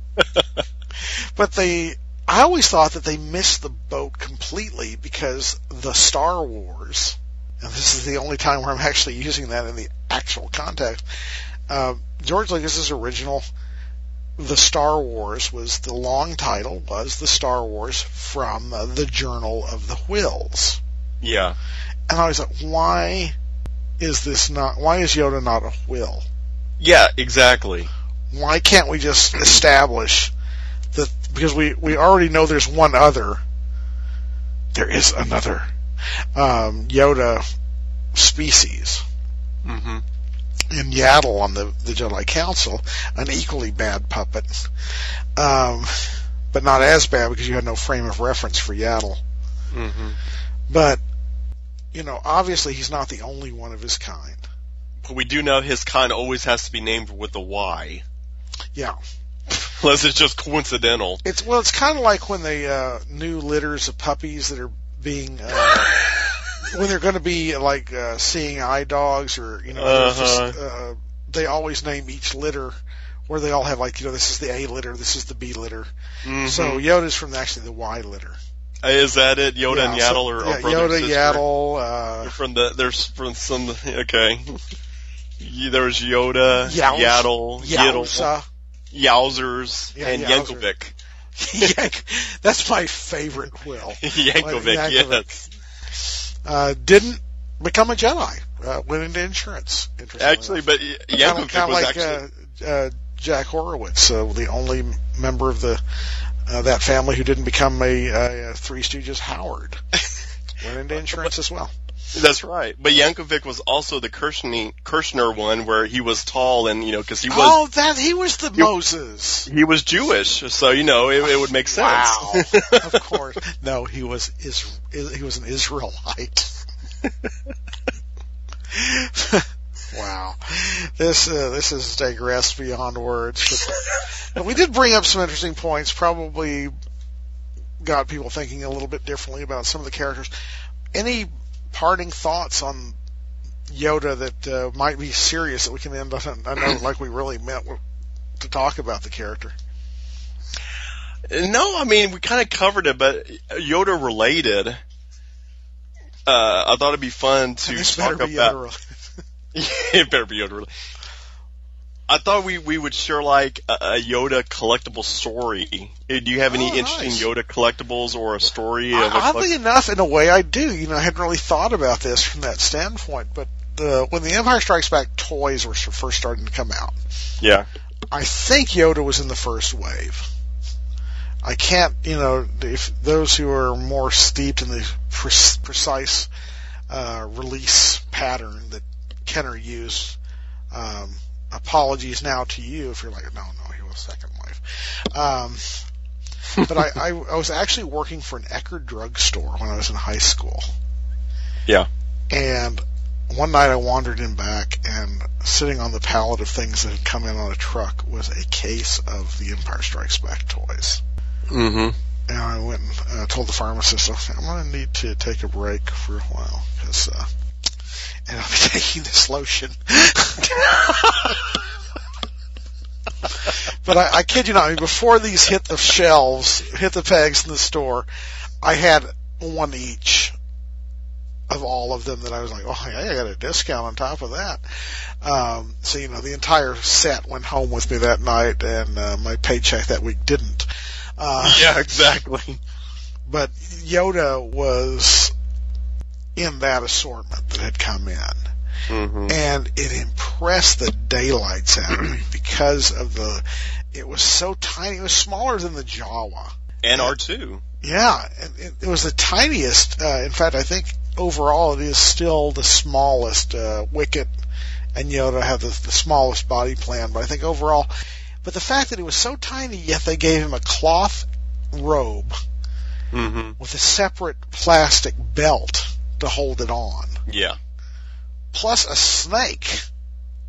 but they, I always thought that they missed the boat completely because the Star Wars, and this is the only time where I'm actually using that in the actual context. Uh, George Lucas's original, The Star Wars, was the long title was The Star Wars from uh, the Journal of the Whills. Yeah. And I was like, why is this not, why is Yoda not a Whill? Yeah, exactly. Why can't we just establish that, because we, we already know there's one other, there is another, um, Yoda species. Mm-hmm. In Yaddle on the, the Jedi Council, an equally bad puppet. Um, but not as bad because you had no frame of reference for Yaddle. Mm-hmm. But, you know, obviously he's not the only one of his kind. But we do know his kind always has to be named with a Y. Yeah. Unless it's just coincidental. It's, well, it's kind of like when they, uh, new litters of puppies that are being, uh, when they're going to be like, uh, seeing eye dogs or, you know, Uh-huh. just, uh, they always name each litter where they all have like, you know, this is the A litter, this is the B litter. Mm-hmm. So Yoda's from actually the Y litter. Is that it? Yoda Yeah, and Yaddle so, are, yeah, are brother and Yoda, sister? Yaddle, uh, They're from the, there's from some, okay. There's Yoda, Yows- Yaddle, Yiddle, Yowza. Yowzers, Yeah, and Yowzer. Yankovic. Yank- That's my favorite Will. Yankovic, Yankovic. yes. Uh, didn't become a Jedi. Uh, went into insurance. interestingly Actually, enough. but Kind Yankovic of, kind of was like actually... uh, uh, Jack Horowitz, uh, the only member of the uh, that family who didn't become a, a, a Three Stooges Howard. Went into insurance as well. That's right. But Yankovic was also the Kirshner, Kirshner one where he was tall and, you know, because he was... Oh, that he was the Moses. He was Jewish, so, you know, it, it would make sense. Wow. Of course. No, he was is, he was an Israelite. Wow. This uh, this has digressed beyond words. But, but we did bring up some interesting points, probably got people thinking a little bit differently about some of the characters. Any parting thoughts on Yoda that uh, might be serious that we can end on a note like we really meant to talk about the character? No, I mean, we kind of covered it, but Yoda related. Uh, I thought it'd be fun to This talk better be about. Yoda. It better be Yoda related. I thought we, we would share like a, a Yoda collectible story. Do you have any Oh, interesting nice. Yoda collectibles or a story? I, of a oddly collect- enough, in a way, I do. You know, I hadn't really thought about this from that standpoint, but the, when the Empire Strikes Back toys were first starting to come out, yeah. I think Yoda was in the first wave. I can't, you know, if those who are more steeped in the pre- precise uh, release pattern that Kenner used, um, apologies now to you if you're like, no, no, he was second wave. Um, but I, I, I was actually working for an Eckerd drugstore when I was in high school. Yeah. And one night I wandered in back, and sitting on the pallet of things that had come in on a truck was a case of the Empire Strikes Back toys. Mm-hmm. And I went and uh, told the pharmacist, I'm going to need to take a break for a while, because, uh, and I'll be taking this lotion. But I, I kid you not, I mean, before these hit the shelves, hit the pegs in the store, I had one each of all of them that I was like, oh, yeah, I got a discount on top of that. Um, so, you know, the entire set went home with me that night, and uh, my paycheck that week didn't. Uh, Yeah, exactly. But Yoda was in that assortment that had come in. Mm-hmm. And it impressed the daylights out of me because of the, it was so tiny. It was smaller than the Jawa. And R two. Yeah, and it, it was the tiniest. Uh, in fact, I think overall it is still the smallest. Uh, Wicket and Yoda have the, the smallest body plan, but I think overall, but the fact that it was so tiny, yet they gave him a cloth robe Mm-hmm. with a separate plastic belt to hold it on, Yeah. plus a snake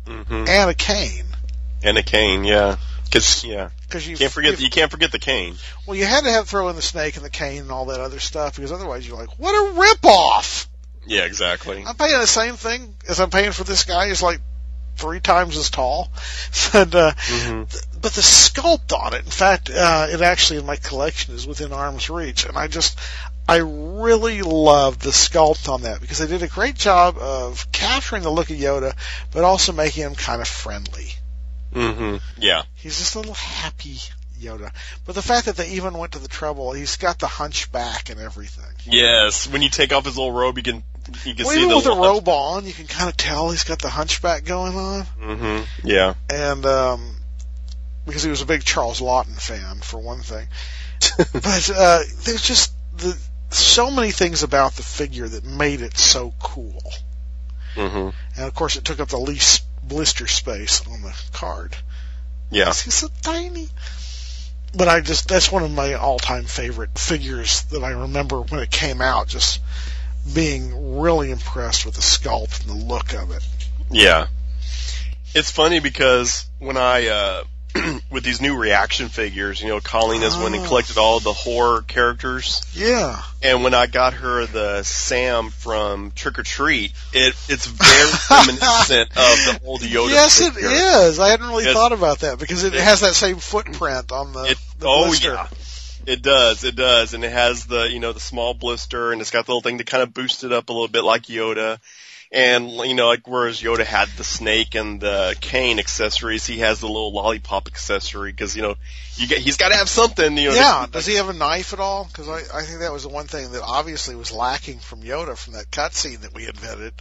mm-hmm. and a cane. And a cane, yeah. Cause, yeah. Cause you can't forget, you can't forget the cane. Well, you had to have throw in the snake and the cane and all that other stuff, because otherwise you're like, what a ripoff! Yeah, exactly. I'm paying the same thing as I'm paying for this guy. He's like three times as tall. and, uh, mm-hmm. th- but the sculpt on it, in fact, uh, it actually in my collection is within arm's reach. And I just, I really loved the sculpt on that, because they did a great job of capturing the look of Yoda, but also making him kind of friendly. Mm-hmm. Yeah. He's just a little happy Yoda. But the fact that they even went to the trouble, he's got the hunchback and everything. Yes. When you take off his little robe, you can, you can well, see even the with the hunchback. robe on, you can kind of tell he's got the hunchback going on. Mm-hmm. Yeah. And, um, because he was a big Charles Lawton fan, for one thing. but, uh, there's just the, so many things about the figure that made it so cool. Mm-hmm. And of course it took up the least blister space on the card. Yeah. He's so tiny. But I just, that's one of my all-time favorite figures that I remember when it came out, just being really impressed with the sculpt and the look of it. Yeah. It's funny because when I, uh, with these new reaction figures, you know, Colleen has went and collected all the horror characters. Yeah. And when I got her the Sam from Trick or Treat, it it's very reminiscent of the old Yoda yes, figure. it is. I hadn't really It's, thought about that, because it, it has that same footprint on the, it, the oh, blister. yeah. It does, it does. And it has the, you know, the small blister, and it's got the little thing to kind of boost it up a little bit like Yoda. And, you know, like whereas Yoda had the snake and the cane accessories, he has the little lollipop accessory, because, you know, you get, he's got to have something, you know. Yeah, to, does he have a knife at all? Because I, I think that was the one thing that obviously was lacking from Yoda from that cutscene that we invented.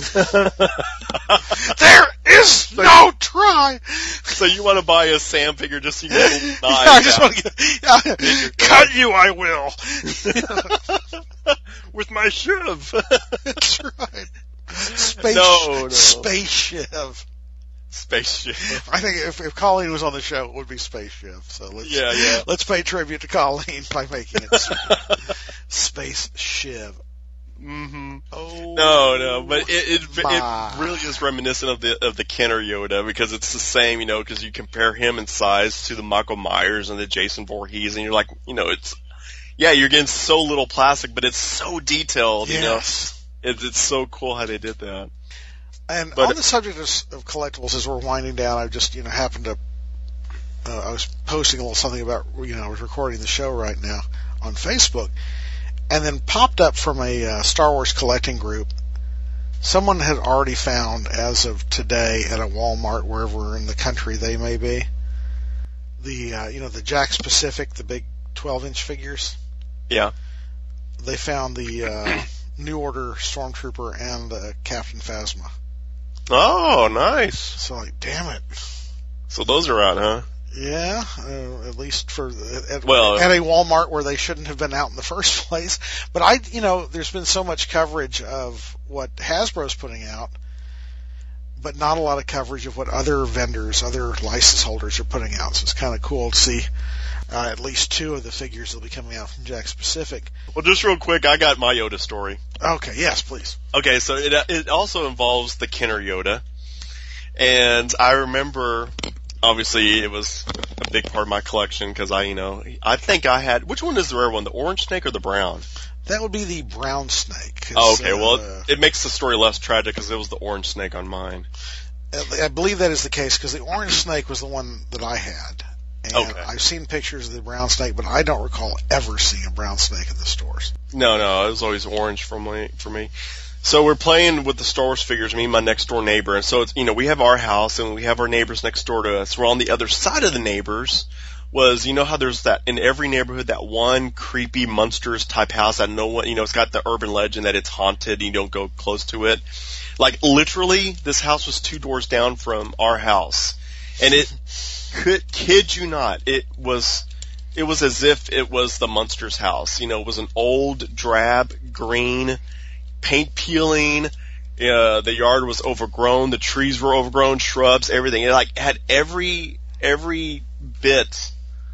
There is no try! So you want to buy a Sam figure just so you can get a little knife Yeah, I just out. want to get, yeah, cut you, I will! With my shiv. That's right. Space, No, no. Space Shiv. Spaceship. I think if, if Colleen was on the show, it would be Space Shiv. So let's, Yeah, yeah. let's pay tribute to Colleen by making it Space Shiv. Mm-hmm. Oh. No, no, but it, it, my. it really is reminiscent of the, of the Kenner Yoda, because it's the same, you know, because you compare him in size to the Michael Myers and the Jason Voorhees, and you're like, you know, it's, yeah, you're getting so little plastic, but it's so detailed, you know. Yes. It's, it's so cool how they did that. And But- on the subject of, of collectibles, as we're winding down, I just, you know, happened to, uh, I was posting a little something about, you know, I was recording the show right now on Facebook, and then popped up from a uh, Star Wars collecting group. Someone had already found, as of today, at a Walmart, wherever in the country they may be, the, uh, you know, the Jakks Pacific, the big twelve inch figures. Yeah. They found the, uh, New Order Stormtrooper and uh, Captain Phasma. Oh, nice. So like, damn it. So those are out, huh? Yeah, uh, at least for at, Well, at a Walmart where they shouldn't have been out in the first place. But I, you know, there's been so much coverage of what Hasbro's putting out, but not a lot of coverage of what other vendors, other license holders are putting out. So it's kind of cool to see uh, at least two of the figures that'll be coming out from Jakks Pacific. Well, just real quick, I got my Yoda story. Okay, yes, please. Okay, so it it also involves the Kenner Yoda, and I remember, obviously, it was a big part of my collection because I, you know, I think I had, which one is the rare one, the orange snake or the brown? That would be the brown snake. Oh, okay, uh, well, it, it makes the story less tragic because it was the orange snake on mine. I believe that is the case because the orange snake was the one that I had. And Okay. I've seen pictures of the brown snake, but I don't recall ever seeing a brown snake in the stores. No, no, it was always orange for me. For me. So we're playing with the Star Wars figures, me and my next door neighbor, and so it's, you know, we have our house and we have our neighbors next door to us. We're on the other side of the neighbors. Was, you know how there's that in every neighborhood, that one creepy monsters type house that no one, you know, it's got the urban legend that it's haunted and you don't go close to it. Like literally, this house was two doors down from our house, and it could kid you not, it was it was as if it was the monsters house. You know, it was an old drab green, paint peeling. Uh, the yard was overgrown, the trees were overgrown, shrubs, everything. It like had every every bit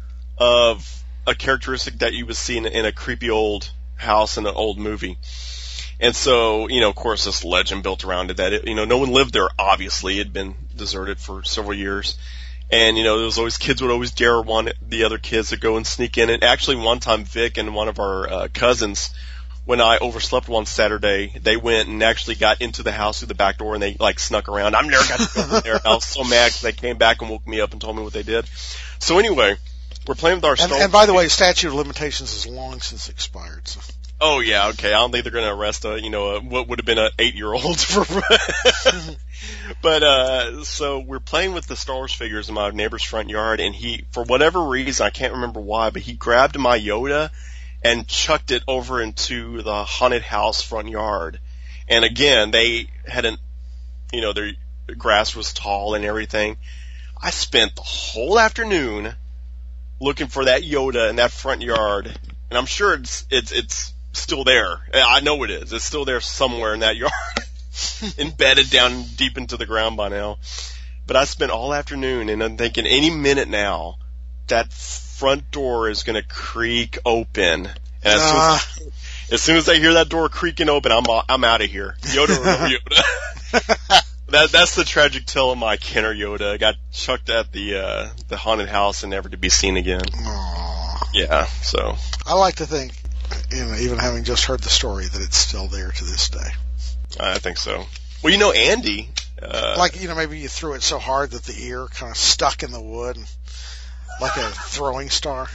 of a characteristic that you would see in, in a creepy old house in an old movie. And so, you know, of course, this legend built around it that, it, you know, no one lived there, obviously. It had been deserted for several years. And, you know, there was always, kids would always dare one, the other kids to go and sneak in. And actually one time Vic and one of our uh, cousins, when I overslept one Saturday, they went and actually got into the house through the back door and they like snuck around. I've never got to go in there. I was so mad because they came back and woke me up and told me what they did. So anyway, we're playing with our and, and by the way, statute of limitations is long since expired. So. Oh yeah, okay. I don't think they're going to arrest a, you know, a, what would have been an eight-year-old for. But uh so we're playing with the Star Wars figures in my neighbor's front yard, and he, for whatever reason, I can't remember why, but he grabbed my Yoda and chucked it over into the haunted house front yard. And again, they hadn't, you know, their grass was tall and everything. I spent the whole afternoon looking for that Yoda in that front yard, and I'm sure it's it's it's still there. I know it is. It's still there somewhere in that yard, embedded down deep into the ground by now. But I spent all afternoon, and I'm thinking any minute now that front door is going to creak open. And as, uh. soon as, as soon as I hear that door creaking open, I'm I'm out of here. Yoda or no Yoda. That that's the tragic tale of my Kenner Yoda. I got chucked at the uh, the haunted house and never to be seen again. Aww. Yeah, so I like to think, you know, even having just heard the story, that it's still there to this day. I think so. Well, you know, Andy. Uh, like, you know, maybe you threw it so hard that the ear kind of stuck in the wood, like a throwing star.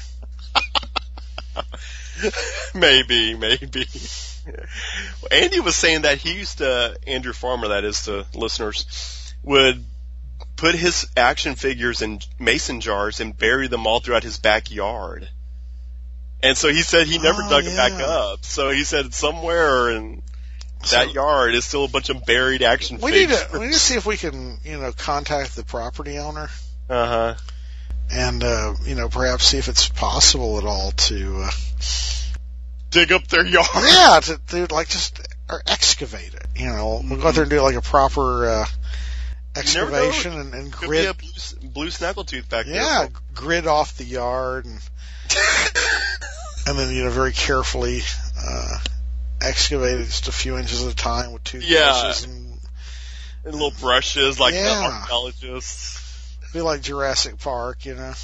maybe, maybe. Well, Andy was saying that he used to, Andrew Farmer, that is to listeners, would put his action figures in mason jars and bury them all throughout his backyard. And so he said he never oh, dug yeah. it back up. So he said somewhere in that so, yard is still a bunch of buried action we figures. Need to, we need to see if we can, you know, contact the property owner. Uh-huh. And, uh, you know, perhaps see if it's possible at all to... Uh, dig up their yard. Yeah, to, to like just or excavate it. You know, we'll go out there and do like a proper uh, excavation and, and Could grid. Be a blue, blue snaggletooth back there. Yeah, grid off the yard and and then, you know, very carefully uh, excavate it just a few inches at a time with toothbrushes yeah. and, and little brushes like yeah. the archaeologists. Be like Jurassic Park, you know.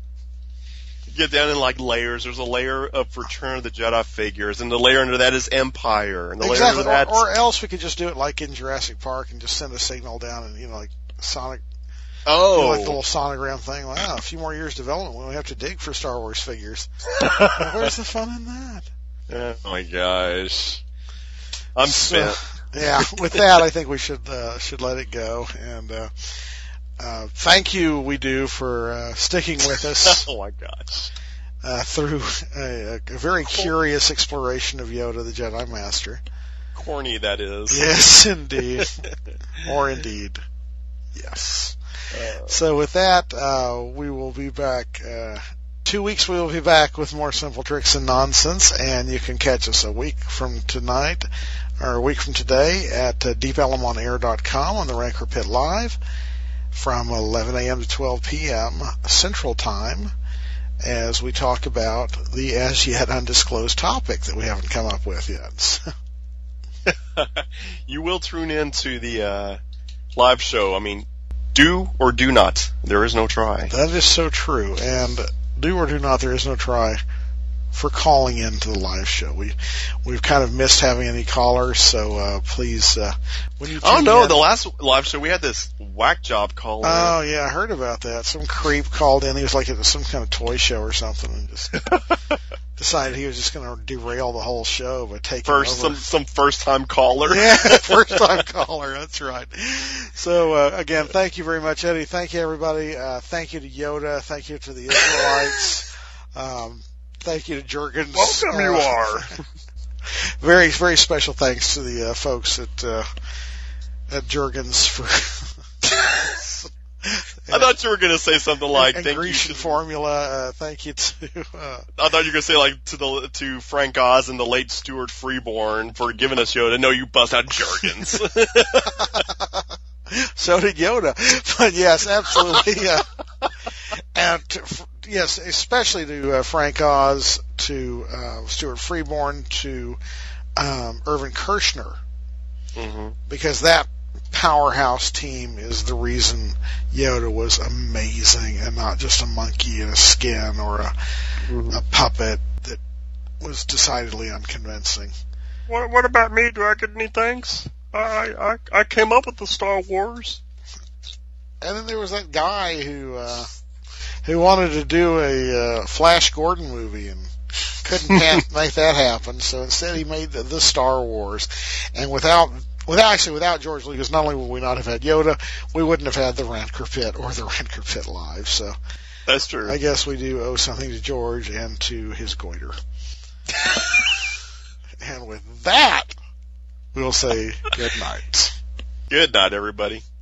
Get down in like layers. There's a layer of Return of the Jedi figures, and the layer under that is Empire, and the exactly. layer under that. Or, or else we could just do it like in Jurassic Park and just send a signal down, and, you know, like Sonic. Oh, you know, like the little sonogram thing. Wow, a few more years development when we have to dig for Star Wars figures. Where's the fun in that? Oh my gosh, I'm so, spent. Yeah, with that, I think we should uh, should let it go. And uh, uh, thank you, we do, for uh, sticking with us. Oh my gosh. Uh, through a, a very curious exploration of Yoda, the Jedi Master. Corny, that is. Yes, indeed. Or indeed. Yes. Uh, so with that, uh, we will be back. Uh, two weeks we will be back with more Simple Tricks and Nonsense, and you can catch us a week from tonight, or a week from today, at uh, deep elm on air dot com on the Rancor Pit Live from eleven a.m. to twelve p.m. Central Time, as we talk about the as yet undisclosed topic that we haven't come up with yet. You will tune in to the uh, live show. I mean, do or do not. There is no try. That is so true. And do or do not, there is no try for calling in to the live show. We, we've kind of missed having any callers, so uh, please, uh, when you Oh, no, in, the last live show, we had this whack job caller. Oh, yeah, I heard about that. Some creep called in. He was like at some kind of toy show or something and just decided he was just going to derail the whole show by taking First, over. some, some first-time caller. Yeah, first-time caller. That's right. So, uh, again, thank you very much, Eddie. Thank you, everybody. Uh, thank you to Yoda. Thank you to the Israelites. Um, thank you to Jurgens. Welcome, uh, you are. Very, very special thanks to the uh, folks at uh, at Jurgens for. I thought you were going to say something like, and thank Grecian you to, Formula, uh, thank you to, uh, I thought you were going to say like to the, to Frank Oz and the late Stuart Freeborn for giving us Yoda. No, you bust out Jurgens. So did Yoda. But yes, absolutely. Uh, and to, yes, especially to uh, Frank Oz, to, uh, Stuart Freeborn, to, um, Irvin Kershner. Mm-hmm. Because that powerhouse team is the reason Yoda was amazing and not just a monkey in a skin or a, mm-hmm. a puppet that was decidedly unconvincing. What, what about me? Do I get any thanks? I, I I came up with the Star Wars. And then there was that guy who uh, who wanted to do a uh, Flash Gordon movie and couldn't make that happen. So instead, he made the, the Star Wars. And without without actually without George Lucas, not only would we not have had Yoda, we wouldn't have had the Rentger Pit or the Rentger Pit Live. So that's true. I guess we do owe something to George and to his goiter. And with that, we'll say good night. Good night, everybody.